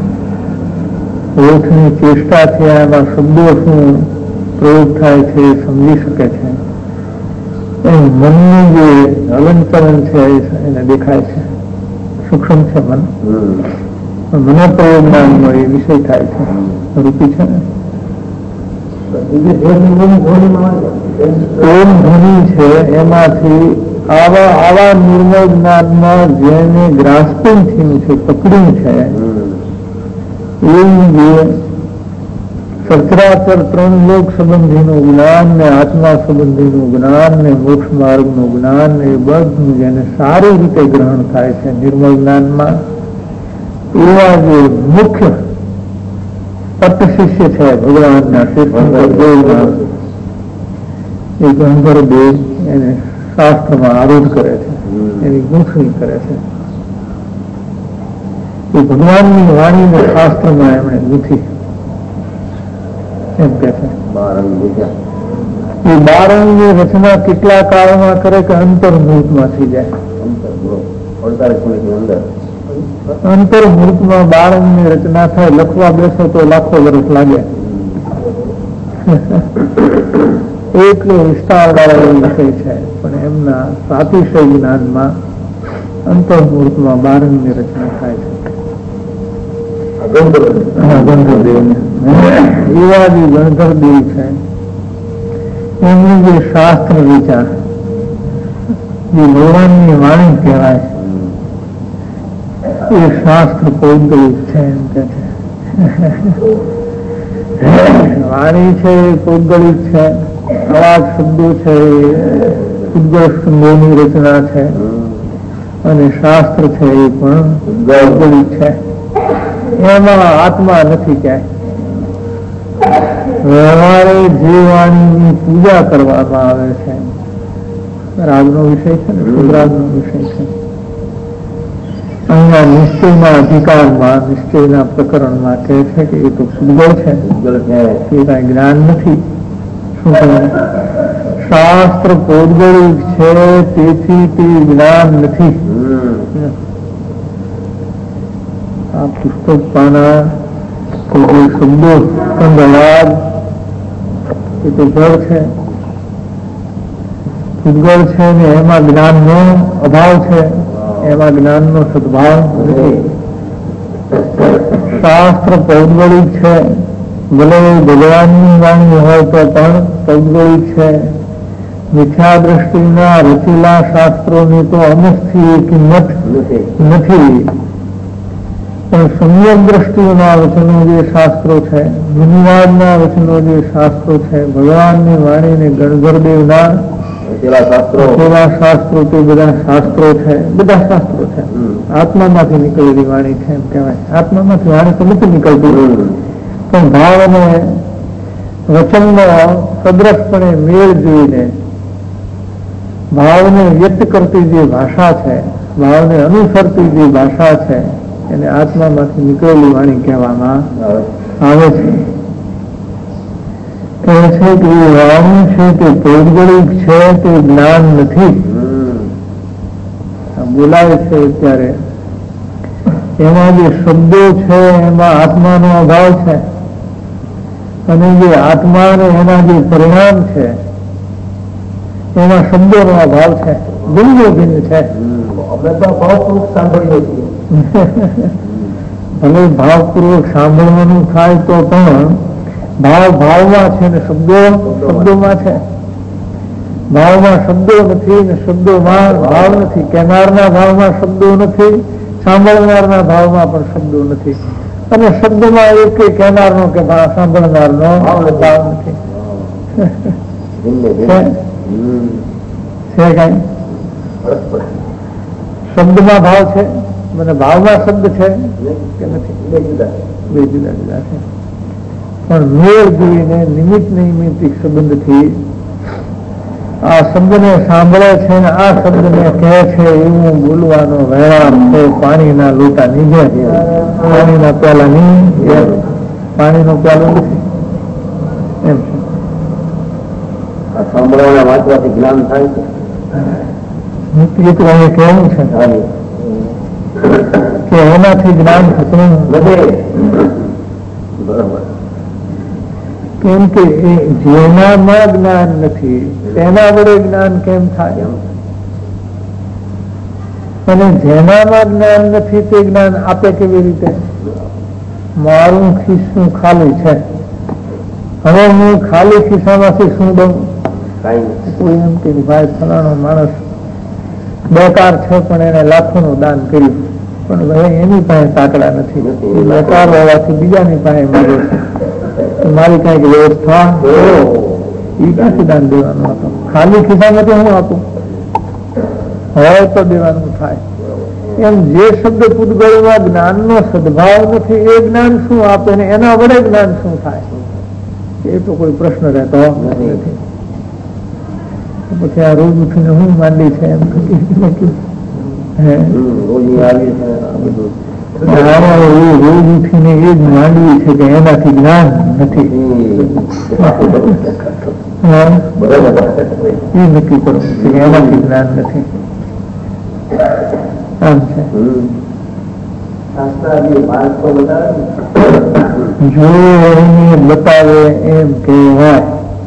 હોઠની ચેષ્ટાથી એમાં શબ્દો શું પ્રયોગ થાય છે એ સમજી શકે છે. એમ મનનું જે હલનચલન છે એને દેખાય છે. સૂક્ષ્મ છે મન, મનોપ્રયોગનો એ વિષય થાય છે. રૂપી છે ને ઓમ ધ્વનિ છે, એમાંથી આવા આવા નિર્મળ જ્ઞાનમાં જેને ગ્રાસ્પિંગ થયું છે, પકડ્યું છે, એવું જે સચરાચર ત્રણ લોક સંબંધીનું જ્ઞાન ને આત્મા સંબંધીનું જ્ઞાન ને મોક્ષ માર્ગનું જ્ઞાન એ બધું જેને સારી રીતે ગ્રહણ થાય છે નિર્મળ જ્ઞાનમાં, એવા જે મુખ્ય પટ્ટ શિષ્ય છે ભગવાનના શિષ્ય દેવના, એ ગંધર દેવ એને શાસ્ત્રમાં આરોધ કરે છે, એની ગૂંથણી કરે છે. એ ભગવાનની વાણીને શાસ્ત્રમાં એમણે ગૂંથી એમ કે છે. એ બારંગની રચના કેટલા કાળમાં કરે કે અંતર્મુહૂર્તમાં થઈ જાય. અંતર્મુહૂર્તમાં બારંગની રચના થાય, લખવા બેસો તો લાખો વર્ષ લાગે. એટલો વિસ્તાર વાળો એવો વિષય છે, પણ એમના પ્રાતિશય જ્ઞાનમાં અંતર્મુહૂર્તમાં બારંગની રચના થાય છે. ગંધર્વદેવ એવા જે ગંધર્વદેવ છે, એમનું જે શાસ્ત્ર વિચાર, જે ભગવાનની વાણી કહેવાય, એ શાસ્ત્ર પૌદ્ગલિક છે એમ કે છે. વાણી છે એ પૌદ્ગલિક છે, અવાજ શબ્દો છે એ ઉદ્ગળ શબ્દોની રચના છે, અને શાસ્ત્ર છે એ પણ પૌદ્ગલિક છે. એમાં આત્મા નથી ક્યાંય. વ્યવહારે જે વાણીની પૂજા કરવામાં આવે છે, રાગનો વિષય છે ને, શુદ્રાગનો વિષય છે. અહીંયા નિશ્ચયના અધિકારમાં, નિશ્ચયના પ્રકરણમાં કહે છે કે એ તો પૂગળ છે, એ કઈ જ્ઞાન નથી. શું કહે? શાસ્ત્ર પૌદ્ગલિક છે, તેથી તે જ્ઞાન નથી. આ પુસ્તક પાના કે જે શબ્દો કંદલાદ એ તો જળ છે, પૂગળ છે ને એમાં જ્ઞાનનો અભાવ છે, એમાં જ્ઞાનનો સદભાવ નથી. શાસ્ત્ર પૌદ્ગલિક છે, ભલે ભગવાનની વાણી હોય તો પણ પૌદ્ગલિક છે. મિથ્યા દ્રષ્ટિના રચેલા શાસ્ત્રોની તો અમુકથી કિંમત નથી, પણ સમ્યક દ્રષ્ટિઓના વચનો જે શાસ્ત્રો છે, મુનિવાદના વચનો જે શાસ્ત્રો છે, ભગવાનની વાણીને ગણધરદેવના સેવા શાસ્ત્રો, તે બધા શાસ્ત્રો છે, બધા શાસ્ત્રો છે. આત્મામાંથી નીકળેલી વાણી છે એમ કહેવાય. આત્મામાંથી વાણી તો નથી નીકળતી, પણ ભાવ અને વચનનો સદ્રશપણે મેળ જોઈને ભાવને વ્યક્ત કરતી જે ભાષા છે, ભાવને અનુસરતી જે ભાષા છે, એને આત્મામાંથી નીકળેલી વાણી કહેવામાં આવે છે. કહે છે કે એ વાણી છે તે પૌદ્ગલિક છે, તે જ્ઞાન નથી. બોલાય છે ત્યારે એમાં જે શબ્દો છે એમાં આત્માનો અભાવ છે, અને જે આત્મા ને એના જે પરિણામ છે એમાં શબ્દોનો અભાવ છે, ભિન્ન ભિન્ન છે. અમે તો ભાવપૂર્વક સાંભળીએ છીએ. ભલે ભાવપૂર્વક સાંભળવાનું થાય તો પણ ભાવ ભાવમાં છે ને શબ્દો શબ્દોમાં છે. ભાવમાં શબ્દો નથી ને શબ્દોમાં ભાવ નથી. કહેનારના ભાવમાં શબ્દો નથી, સાંભળનારના ભાવમાં પણ શબ્દો નથી. અને શબ્દમાં એક કહેનારનો કે સાંભળનારનો ભાવ નથી છે કઈ શબ્દમાં ભાવ છે મને ભાવમાં શબ્દ છે કે નથી બે જુદા બે જુદા જુદા છે પણ મેળ જોઈને નિમિત્ત નૈમિત્તિક સંબંધથી આ શબ્દને સાંભળે છે ને આ શબ્દને કહે છે એવું બોલવાનો વહેરામ છે પાણીના લોટા નીચે પાણીના પ્યાલા ની પાણીનો પ્યાલો નથી એમ છે સાંભળવાના વાંચવાથી જ્ઞાન થાય છે એ તો અહીંયા કહેવું છે કે એનાથી જ્ઞાન થતું વધે બરાબર કેમ કે જેનામાં જ્ઞાન નથી તેના વડે જ્ઞાન કેમ થાય અને જેનામાં જ્ઞાન નથી તે જ્ઞાન આપે કેવી રીતે મારું ખિસ્સું ખાલી છે હવે હું ખાલી ખિસ્સામાંથી શું દઉં કોઈ એમ કે ભાઈ ફલાણો માણસ બેકાર છે પણ એને લાખોનું દાન કર્યું પણ હવે એની પાસે તાકડા નથી બેકાર હોવાથી બીજાની પાસે માંગે છે મારી કઈક વ્યવસ્થા એ ક્યાંથી દાન દેવાનું હતું ખાલી ખિસ્સામાંથી હું આપું હોય તો દેવાનું થાય એમ જે શબ્દ પૂતગળમાં જ્ઞાનનો સદભાવ નથી એ જ્ઞાન શું આપે ને એના વડે જ્ઞાન શું થાય એ તો કોઈ પ્રશ્ન રહેતો નથી પછી આ રોજ ઉઠીને હું માંડી છે એમ રોજ ઉઠીને એ જ માંડવી છે કે એનાથી જ્ઞાન નથી એ નક્કી કરવું છે કે એનાથી જ્ઞાન નથી આમ છે જો એને બતાવે એમ કહેવાય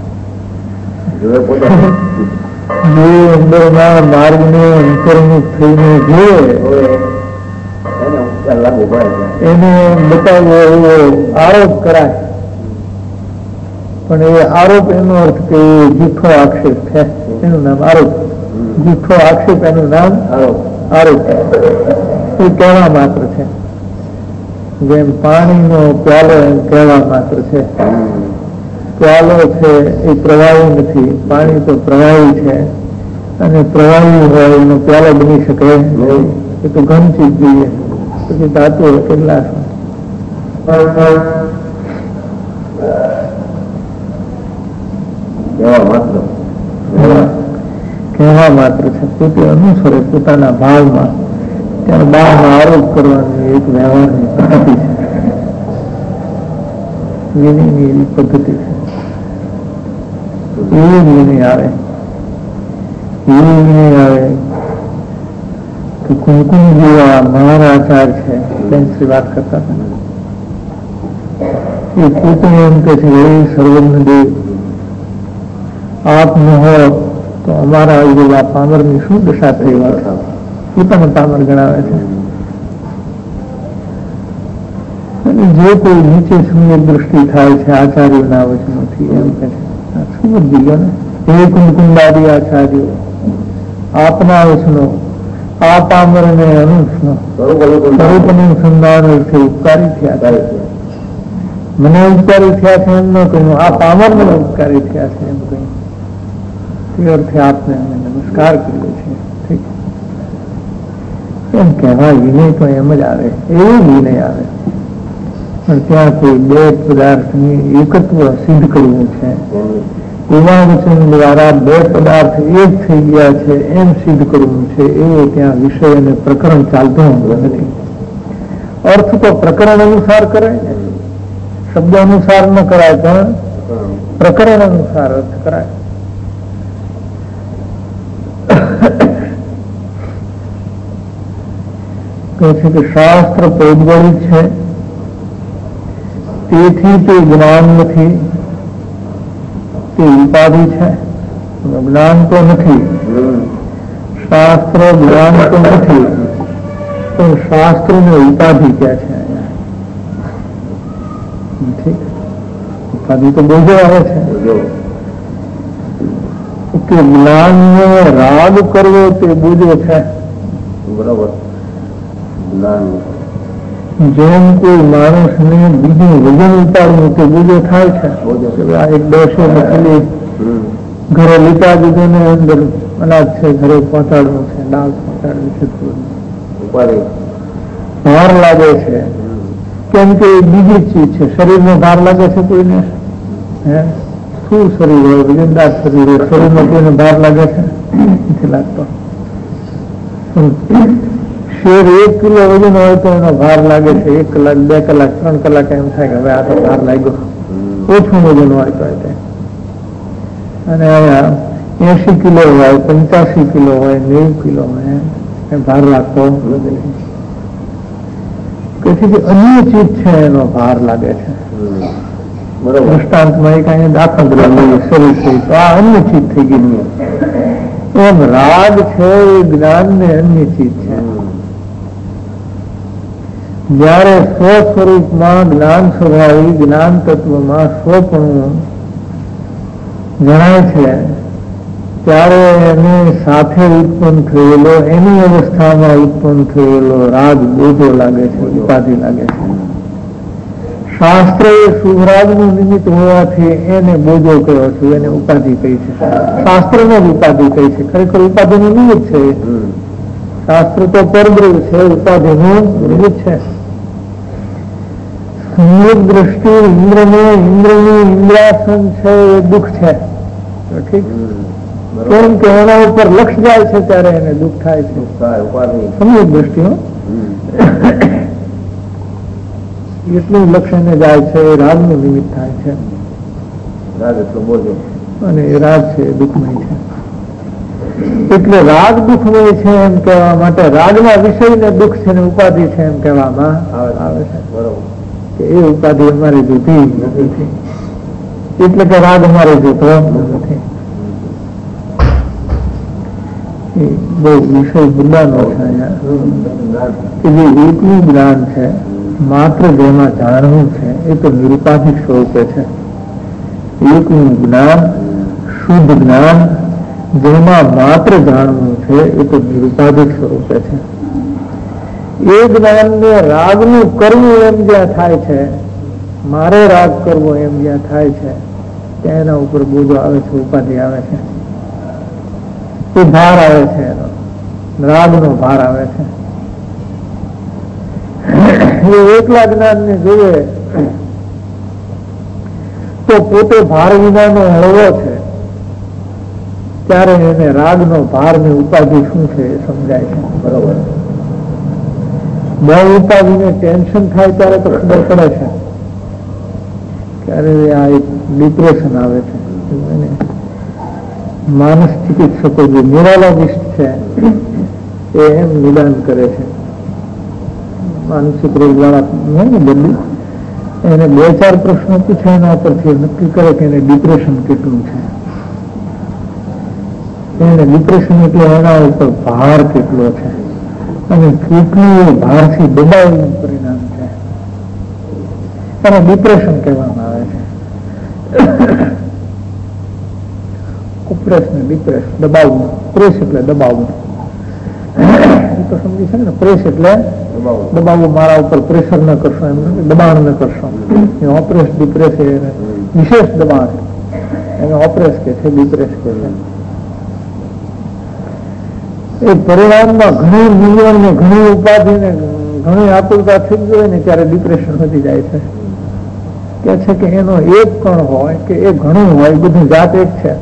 જો અંદરના માર્ગને અંતર્મુખ થઈને જોવે એને બતાવવો એવો આરોપ કરાય પણ એ આરોપ એનો અર્થ કે જૂઠો આક્ષેપ છે એનું નામ આરોપ જૂઠો આક્ષેપ એનું નામ આરોપ એ કહેવા માત્ર છે જેમ પાણીનો પ્યાલો એમ કહેવા માત્ર છે પ્યાલો છે એ પ્રવાહી નથી પાણી તો પ્રવાહી છે અને પ્રવાહી હોય એનો પ્યાલો બની શકે નહીં એ તો ઘન ચીજ જોઈએ પછી ધાતુ કેટલા કહેવા માત્ર છે પોતે અનુસરે પોતાના ભાવમાં ત્યારે બહારમાં આરોપ કરવાની એક વ્યવહારની પદ્ધતિ છે વિનયની એવી પદ્ધતિ છે એવું વિનય આવે એવું વિનય આવે કે કુમકુમ જેવા મહારાચાર્ય છે બેન શ્રી વાત કરતા હતા એ પોતે એમ કે છે એ સર્વજ્ઞ દેવ આપ ન હોત તો અમારા જેવા પામરની શું દશા થઈ હોત પોતાને પામર ગણાવે છે અને જે કોઈ નીચે સમ્યક દ્રષ્ટિ થાય છે આચાર્યોના વચનોથી એમ કે છે શું બધી ગયો ને એ કુંકુંદાદી આચાર્યો આપના વચનો આ પામર ને અનુષ્નો સ્વરૂપ અનુસંધાન ઉપકારી થયા મને ઉપકારી થયા છે એમ ન કહ્યું આ પામર મને ઉપકારી થયા છે એમ કહ્યું તે અર્થે આપને અમે નમસ્કાર કરીએ છીએ ઠીક એમ કહેવાય વિનય તો એમ જ આવે એવું વિનય આવે પણ ત્યાં કોઈ બે પદાર્થની એકત્વ સિદ્ધ કરવું છે એવા વચન દ્વારા બે પદાર્થ એક થઈ ગયા છે એમ સિદ્ધ કરવું છે એ ત્યાં વિષય અને પ્રકરણ ચાલતો નથી અર્થ તો પ્રકરણ અનુસાર કરાય ને શબ્દ અનુસાર ન કરાય પણ પ્રકરણ અનુસાર અર્થ કરાય કહે છે કે શાસ્ત્ર પૌદ્ગલિક છે તેથી તે જ્ઞાન નથી તે ઉપાધિ છે જ્ઞાન તો નથી શાસ્ત્ર જ્ઞાન તો નથી પણ શાસ્ત્ર ને ઉપાધિ ક્યાં છે ઉપાધિ તો બોજો આવે છે કે જ્ઞાન નો રાગ કરવો તે બોજો છે બરાબર જેમ કોઈ માણસને બીજું વજન ઉતારવું તે બોજો થાય છે. આ એક દોષે ખાલી ઘરે લીટા દીધો ને અંદર અનાજ છે ઘરે પહોંચાડવું છે, દાળ પહોંચાડવી છે, ભાર લાગે છે. કેમ કે એ બીજી ચીજ છે. શરીરનો ભાર લાગે છે કોઈને? હે સ્થૂળ શરીર હોય, વજનદાર શરીર હોય, શરીરમાં કોઈને ભાર લાગે છે? નથી લાગતો. શેર એક કિલો વજન હોય તો એનો ભાર લાગે છે. એક કલાક, બે કલાક, ત્રણ કલાક એમ થાય કે હવે આ તો ભાર લાગ્યો. ઓછું વજન હોય તો અને એસી કિલો હોય, પંચ્યાસી કિલો હોય, નેવું કિલો હોય એ ભાર લાગતો નથી. તેથી અન્ય ચીજ છે એનો ભાર લાગે છે. દ્રષ્ટાંતમાં એક અહીંયા દાખલ રહેલું શરીર થઈ તો આ અન્ય ચીજ થઈ ગઈ. એમ રાગ છે એ જ્ઞાન ને અન્ય ચીજ છે. જયારે સ્વ સ્વરૂપમાં જ્ઞાન સ્વભાવી જ્ઞાન તત્વમાં સ્વપણું જણાય છે ત્યારે એને સાથે ઉત્પન્ન થયેલો, એની અવસ્થામાં ઉત્પન્ન થયેલો રાગ બોજો લાગે છે, ઉપાધિ લાગે છે. શાસ્ત્ર એ શુભરાગનું નિમિત્ત હોવાથી એને બોજો કહ્યો છે, એને ઉપાધિ કહી છે. શાસ્ત્રને જ ઉપાધિ કહી છે. ખરેખર ઉપાધિનું નિમિત્ત છે. શાસ્ત્ર તો પરબ્રહ્મ છે, ઉપાધિનું નિમિત્ત છે. સંયુક્ત દ્રષ્ટિ ઇન્દ્રને ઇન્દ્રની ઇન્દ્રાસન છે એ દુઃખ છે. ઠીક? કેમ કે એના ઉપર લક્ષ જાય છે ત્યારે એને દુઃખ થાય છે. સંયુક્ત દ્રષ્ટિ એટલું લક્ષ એને જાય છે એ રાગનું નિમિત્ત થાય છે. અને એ રાગ છે એ દુઃખમય છે. એટલે રાગ દુઃખમય છે એમ કહેવા માટે રાગના વિષયને દુઃખ છે ને ઉપાધિ છે એમ કહેવામાં આવે છે. કે એ ઉપાધિ અમારી જુદી નથી, એટલે કે રાગ અમારે જોતો નથી. બહુ વિષય બુદ્ધાનો છે કે જે એકનું જ્ઞાન છે, માત્ર જેમાં જાણવું છે એ તો નિરુપાધિક સ્વરૂપે છે. એકનું જ્ઞાન, શુદ્ધ જ્ઞાન જેમાં માત્ર જાણવું છે એ તો નિરુપાધિક સ્વરૂપે છે. એ જ્ઞાનને રાગનું કરવું એમ જ્યાં થાય છે, મારે રાગ કરવો એમ જ્યાં થાય છે ત્યાં એના ઉપર બોજો આવે છે, ઉપાધિ આવે છે, એ ભાર આવે છે, એનો રાગનો ભાર આવે છે. એ એકલા જ્ઞાનને જોઈએ તો પોતે ભાર વિનાનો હળવો છે, ત્યારે એને રાગનો ભાર ને ઉપાધિ શું છે એ સમજાય છે. બરોબર. બહુ ઉપાધિને ટેન્શન થાય ત્યારે તો ખબર પડે છે, ત્યારે આ એક ડિપ્રેશન આવે છે. માનસ ચિકિત્સકો જે ન્યુરોલોજિસ્ટ છે એ એમ નિદાન કરે છે. માનસિક રોગ વાળા બદલી એને બે ચાર પ્રશ્નો પૂછે, એના પરથી નક્કી કરે કે એને ડિપ્રેશન કેટલું છે. એને ડિપ્રેશન એટલે એના ઉપર ભાર કેટલો છે અને કેટલું ભારથી દબાવનું પરિણામ છે, એને ડિપ્રેશન કહેવામાં આવે છે. ઓપ્રેસ ને ડિપ્રેસ, દબાવવું. પ્રેસ એટલે દબાવવું, એ તો સમજી છે ને. પ્રેસ એટલે દબાવવું, મારા ઉપર પ્રેશર ન કરશો એમ નથી, દબાણ ન કરશો. ઓપ્રેસ ડિપ્રેસ એ વિશેષ દબાણ, એને ઓપ્રેસ કે છે, ડિપ્રેસ કે છે. એ પરિણામમાં ઘણી મૂલ્ય ને ઘણી ઉપાધિ ને ઘણી આકુલતા થઈ જાય ને ત્યારે ડિપ્રેશન વધી જાય છે. કે છે કે એનો એક કણ હોય કે એ ઘણું હોય, બધું જાત એક છે.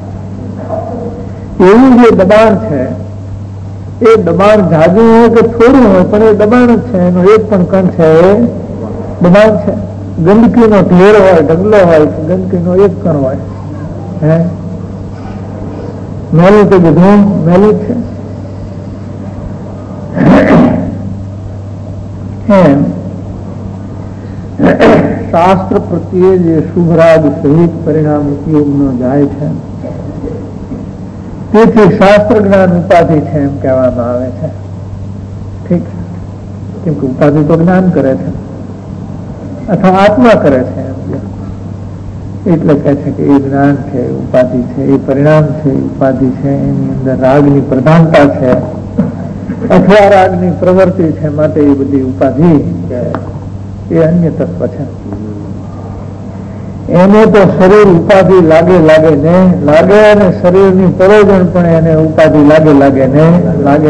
એવું જે દબાણ છે એ દબાણ જાજુ હોય કે થોડું હોય પણ એ દબાણ જ છે, એનો એક પણ કણ છે એ દબાણ છે. ગંદકીનો ઢેર હોય, ઢગલો હોય, ગંદકીનો એક કણ હોય, હે મેલું તો બધું મેલું છે. એમ શાસ્ત્ર પ્રત્યે જે શુભરાગ સહિત પરિણામ ઉપયોગનો જાય છે તેથી શાસ્ત્ર જ્ઞાન ઉપાધિ છે એમ કહેવામાં આવે છે. ઠીક છે? કેમ કે ઉપાધિ તો જ્ઞાન કરે છે અથવા આત્મા કરે છે એમ, એટલે કહે છે કે એ જ્ઞાન છે, ઉપાધિ છે, એ પરિણામ છે, ઉપાધિ છે, એની અંદર રાગની પ્રધાનતા છે. અથવા રાગની પ્રવૃત્તિ છે માટે એ બધી ઉપાધિ એ અન્ય તત્વ છે. એને તો શરીર ઉપાધિ લાગે લાગે ને લાગે અને શરીરની પરોજણ પણ એને ઉપાધિ લાગે લાગે ને લાગે.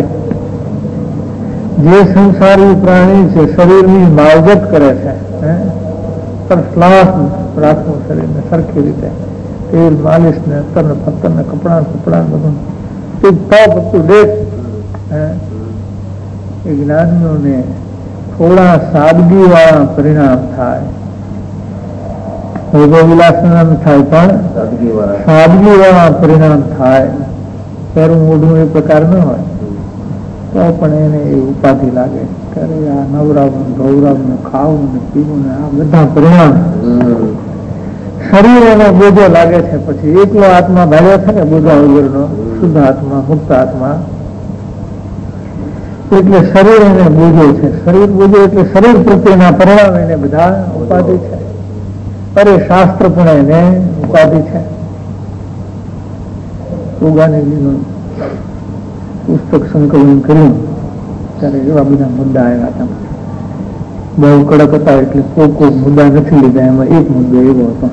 જે સંસારી પ્રાણી છે શરીરની માવજત કરે છે, શ્વાસ રાખવું શરીરને સરખી રીતે, તેલ માલિશ ને અત્તર ને પત્તર ને કપડા કપડા બધું બધું દેખ એ જ્ઞાનીઓને થોડા સાદગી વાળા પરિણામ થાય. વિલાસ થાય પણ સાદગી વાળા પરિણામ થાય. પહેરું મોઢું એ પ્રકાર ન હોય તો પણ એને એ ઉપાધિ લાગે કે આ નવરાવું ગૌરાવું ખાવું ને પીવું ને આ બધા પરિણામ શરીર એને બોજો લાગે છે. પછી એકલો આત્મા ભાગ્યો છે ને બોજા વગરનો શુદ્ધ આત્મા મુક્ત આત્મા, એટલે શરીર એને બોજો છે. શરીર બોજો એટલે શરીર પ્રત્યેના પરિણામ એને બધા ઉપાધિ છે. અરે શાસ્ત્ર પણ એને ઉપાધિ છે. ઉગાનીજીનું પુસ્તક સંકલન કર્યું ત્યારે એવા બધા મુદ્દા આવ્યા હતા. બહુ કડક હતા એટલે કોઈ કોઈ મુદ્દા નથી લીધા. એમાં એક મુદ્દો એવો હતો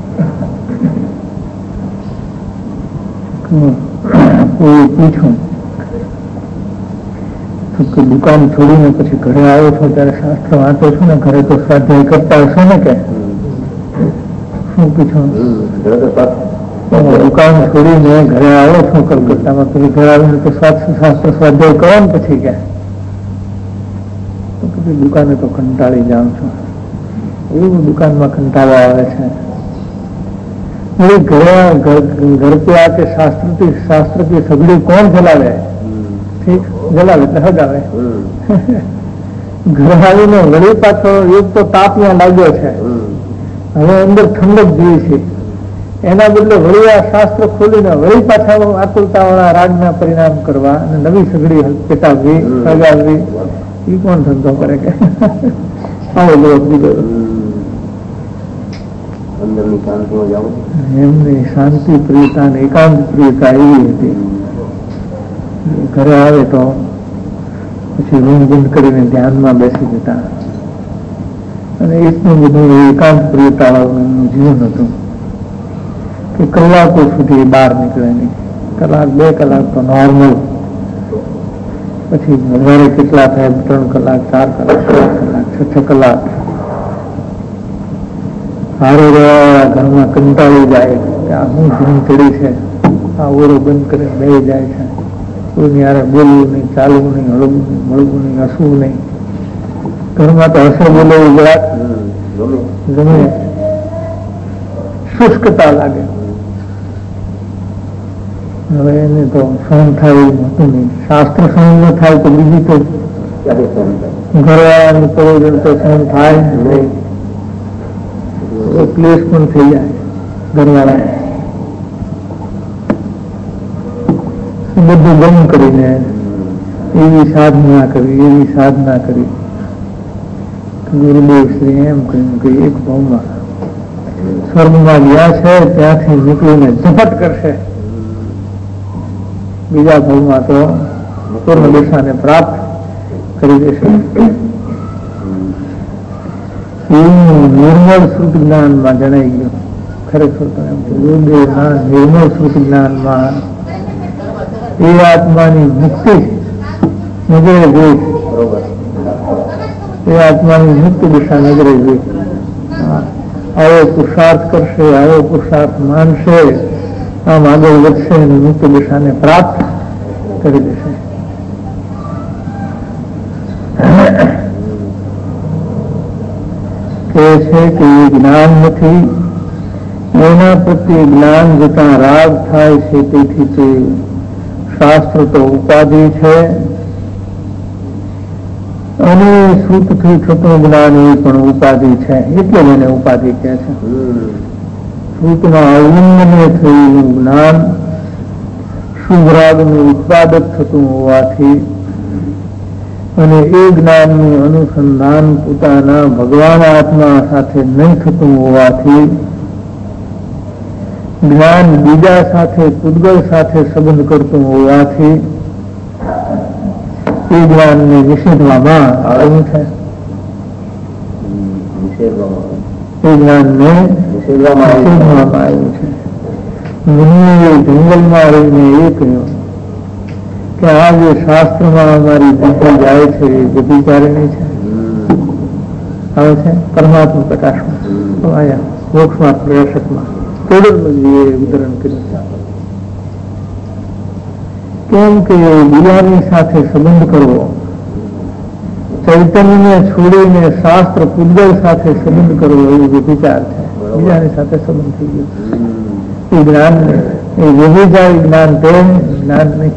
કોઈ પૂછ્યું કે દુકાન છોડીને પછી ઘરે આવ્યો છો ત્યારે શાસ્ત્ર વાંચો છો ને, ઘરે તો સ્વાધ્યાય કરતા હશો ને કે શું પૂછ્યું? દુકાન છોડીને ઘરે આવ્યો છો કલકત્તામાં, પછી ઘરે આવીને તો શાસ્ત્ર સ્વાધ્યાય કરો ને પછી કે પછી દુકાને તો કંટાળી જાઉં છું. એવું દુકાનમાં કંટાળો આવે છે. ઘરે ઘર पे आके शास्त्र की शास्त्र की सगड़ी कौन जलावे? ठीक जलावे तो हगावे. घर आવીને વળી પાછો એક તો તાપ ત્યાં લાગ્યો છે, હવે અંદર ઠંડક જોઈએ છે, એના બદલે વળી આ શાસ્ત્ર ખોલીને વળી પાછા આકુલતા વાળા રાગના પરિણામ કરવા અને નવી સગડી પેટાવવી હગાવવી, એ કોણ ધંધો કરે કે? આવો લોક દીધો એમની શાંતિ પ્રિયતા ને એકાંત પ્રિયતા એવી હતી. ઘરે આવે તો પછી રૂમ બંધ કરીને ધ્યાનમાં બેસી જતા અને એટલું બધું એકાંત પ્રિયતા વાળું જીવન હતું કે કલાકો સુધી બહાર નીકળે નહીં. કલાક બે કલાક તો નોર્મલ, પછી વધારે કેટલા થાય ત્રણ કલાક ચાર કલાક પાંચ કલાક છ છ કલાક હારે રહેવા ઘરમાં કંટાળી જાય કે આ હું ધૂમ ચડી છે, આ ઓરો બંધ કરીને બે જાય છે. કોઈની યારે બોલવું નહીં, ચાલવું નહીં, હળવું નહીં, મળવું નહીં, હસવું નહીં. ઘરમાં તો હસે બોલે જરાક ગમે, શુષ્કતા લાગે. હવે એને તો સહન થાય એવું હતું નહીં. શાસ્ત્ર સહન ન થાય તો બીજી તો ઘરવાળાની પ્રયોજન તો સહન થાય નહીં. ક્લેશ પણ થઈ જાય ઘરવાળા. બધું ગમ કરીને એવી સાધના કરી એવી સાધના કરી ગુરુદેવ શ્રી એમ કહ્યું કે એક ભાવમાં સ્વર્ગમાં ગયા છે ત્યાંથી નીકળીને ઝપટ કરશે, બીજા ભાવમાં તો પૂર્ણ દિશાને પ્રાપ્ત કરી દેશે. નિર્મળ શ્રુત જ્ઞાનમાં જણાઈ ગયું. ખરેખર તો એમ ગુરુદેવના નિર્મળ શ્રુત જ્ઞાનમાં એ આત્માની મુક્તિ નજરે જોઈ, એ આત્માની મુક્ત દિશા નજરે જોઈ. આવો પુરુષાર્થ કરશે, આવો પુરુષાર્થ માનશે, આમ આગળ વધશે અને મુક્ત દિશાને પ્રાપ્ત કરી દેશે. કહે છે કે એ જ્ઞાન નથી, એના પ્રત્યે જ્ઞાન જતા રાગ થાય છે, તેથી તે શાસ્ત્ર તો ઉપાધિ છે અને શ્રુતથી થતું જ્ઞાન એ પણ ઉપાધિ છે, એટલે એને ઉપાધિ કહે છે. શ્રુતના અવલંબને થયેલું જ્ઞાન શુભ રાગનું ઉત્પાદક થતું હોવાથી અને એ જ્ઞાનનું અનુસંધાન પોતાના ભગવાન આત્મા સાથે નહીં થતું હોવાથી, જ્ઞાન બીજા સાથે પૂતગલ સાથે સંબંધ કરતું હોવાથી એ જ્ઞાનને નિષેધવામાં આવ્યું છે. એ જ્ઞાનને નિષેધવામાં આવ્યું છે. મુનિએ જંગલમાં રહીને એ કહ્યું કે આ જે શાસ્ત્રમાં અમારી બુદ્ધિ જાય છે એ વ્યભિચારિણી છે. આવે છે પરમાત્મા પ્રકાશમાં આયા મોક્ષમાં પ્રયાસકમાં કોડલમજીએ ઉદાહરણ કર્યું. કેમ કે બીજાની સાથે સંબંધ કરવો, ચૈતન્યને છોડીને શાસ્ત્ર પૂજલ સાથે સંબંધ કરવો એ વ્યભિચાર છે. બીજાની સાથે સંબંધ થઈ ગયો એ જ્ઞાન એ વ્યભિચારી જ્ઞાન તે જ્ઞાન નહીં.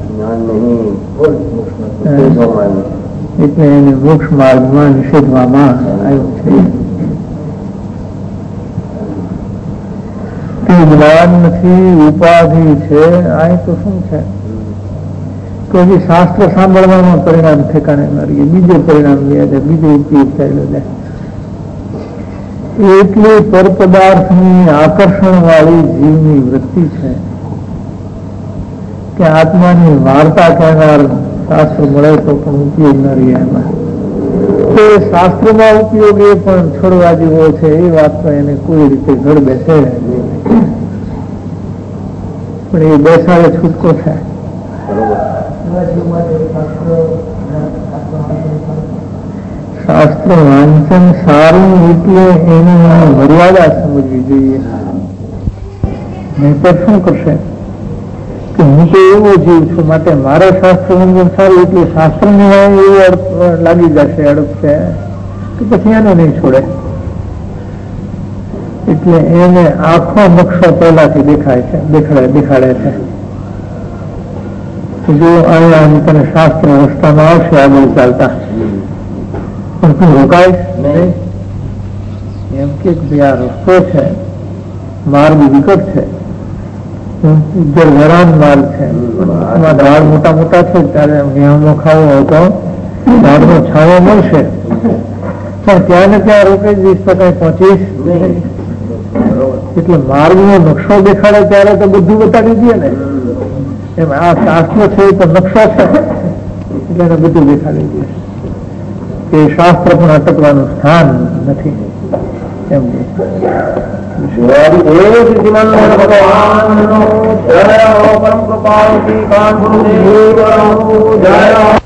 એટલે એને મોક્ષ માર્ગમાં નિષેધવામાં આવ્યું છે. તે જ્ઞાન નથી, ઉપાધિ છે. આ તો શું છે કે હજી શાસ્ત્ર સાંભળવામાં પરિણામ ઠેકાણે ન રહીએ, બીજે પરિણામ લે છે, બીજો ઉપયોગ થયેલો છે. એટલી પરપદાર્થની આકર્ષણ વાળી જીવની વૃત્તિ છે કે આત્માની વાર્તા કહેનાર શાસ્ત્ર મળે તો પણ ઉપયોગ ન રહે એમાં. તો શાસ્ત્રમાં ઉપયોગ એ પણ છોડવા જેવો છે. એ વાત તો એને કોઈ રીતે ઘર બેસે પણ એ બેસાડે છૂટકો છે. શાસ્ત્ર વાંચન સારું એટલે એની મર્યાદા સમજવી જોઈએ. નહીતર શું કરશે કે હું તો એવો જીવ છું, માટે મારે શાસ્ત્ર વાંચન સારું એટલે શાસ્ત્રને એવો અર્થ લાગી જશે, અડપ છે કે પછી એને નહીં છોડે. એટલે એને આખો નકશો પહેલાથી દેખાય છે, દેખાડે દેખાડે છે. જો અહીંયા તને શાસ્ત્ર રસ્તામાં આવશે આગળ ચાલતા પણ તું રોકાઈશ નહીં. એમ કે આ રસ્તો છે, માર્ગ વિકટ છે, જળવરાન માર્ગ છે, એમાં ઢાળ મોટા મોટા છે, ત્યારે નિયમો ખાવો હોય તો ઢાળનો છાવો મળશે પણ ત્યાં ને ત્યાં રોકાઈ જઈશ તો કઈ પહોંચીશ નહીં. એટલે માર્ગનો નકશો દેખાડે ત્યારે તો બધું બતાવી દઈએ ને. એમ આ શાસ્ત્ર છે તો નકશો છે એટલે એને બધું દેખાડી દે કે શાસ્ત્ર પણ અટકવાનું સ્થાન નથી. એમ ભગવાન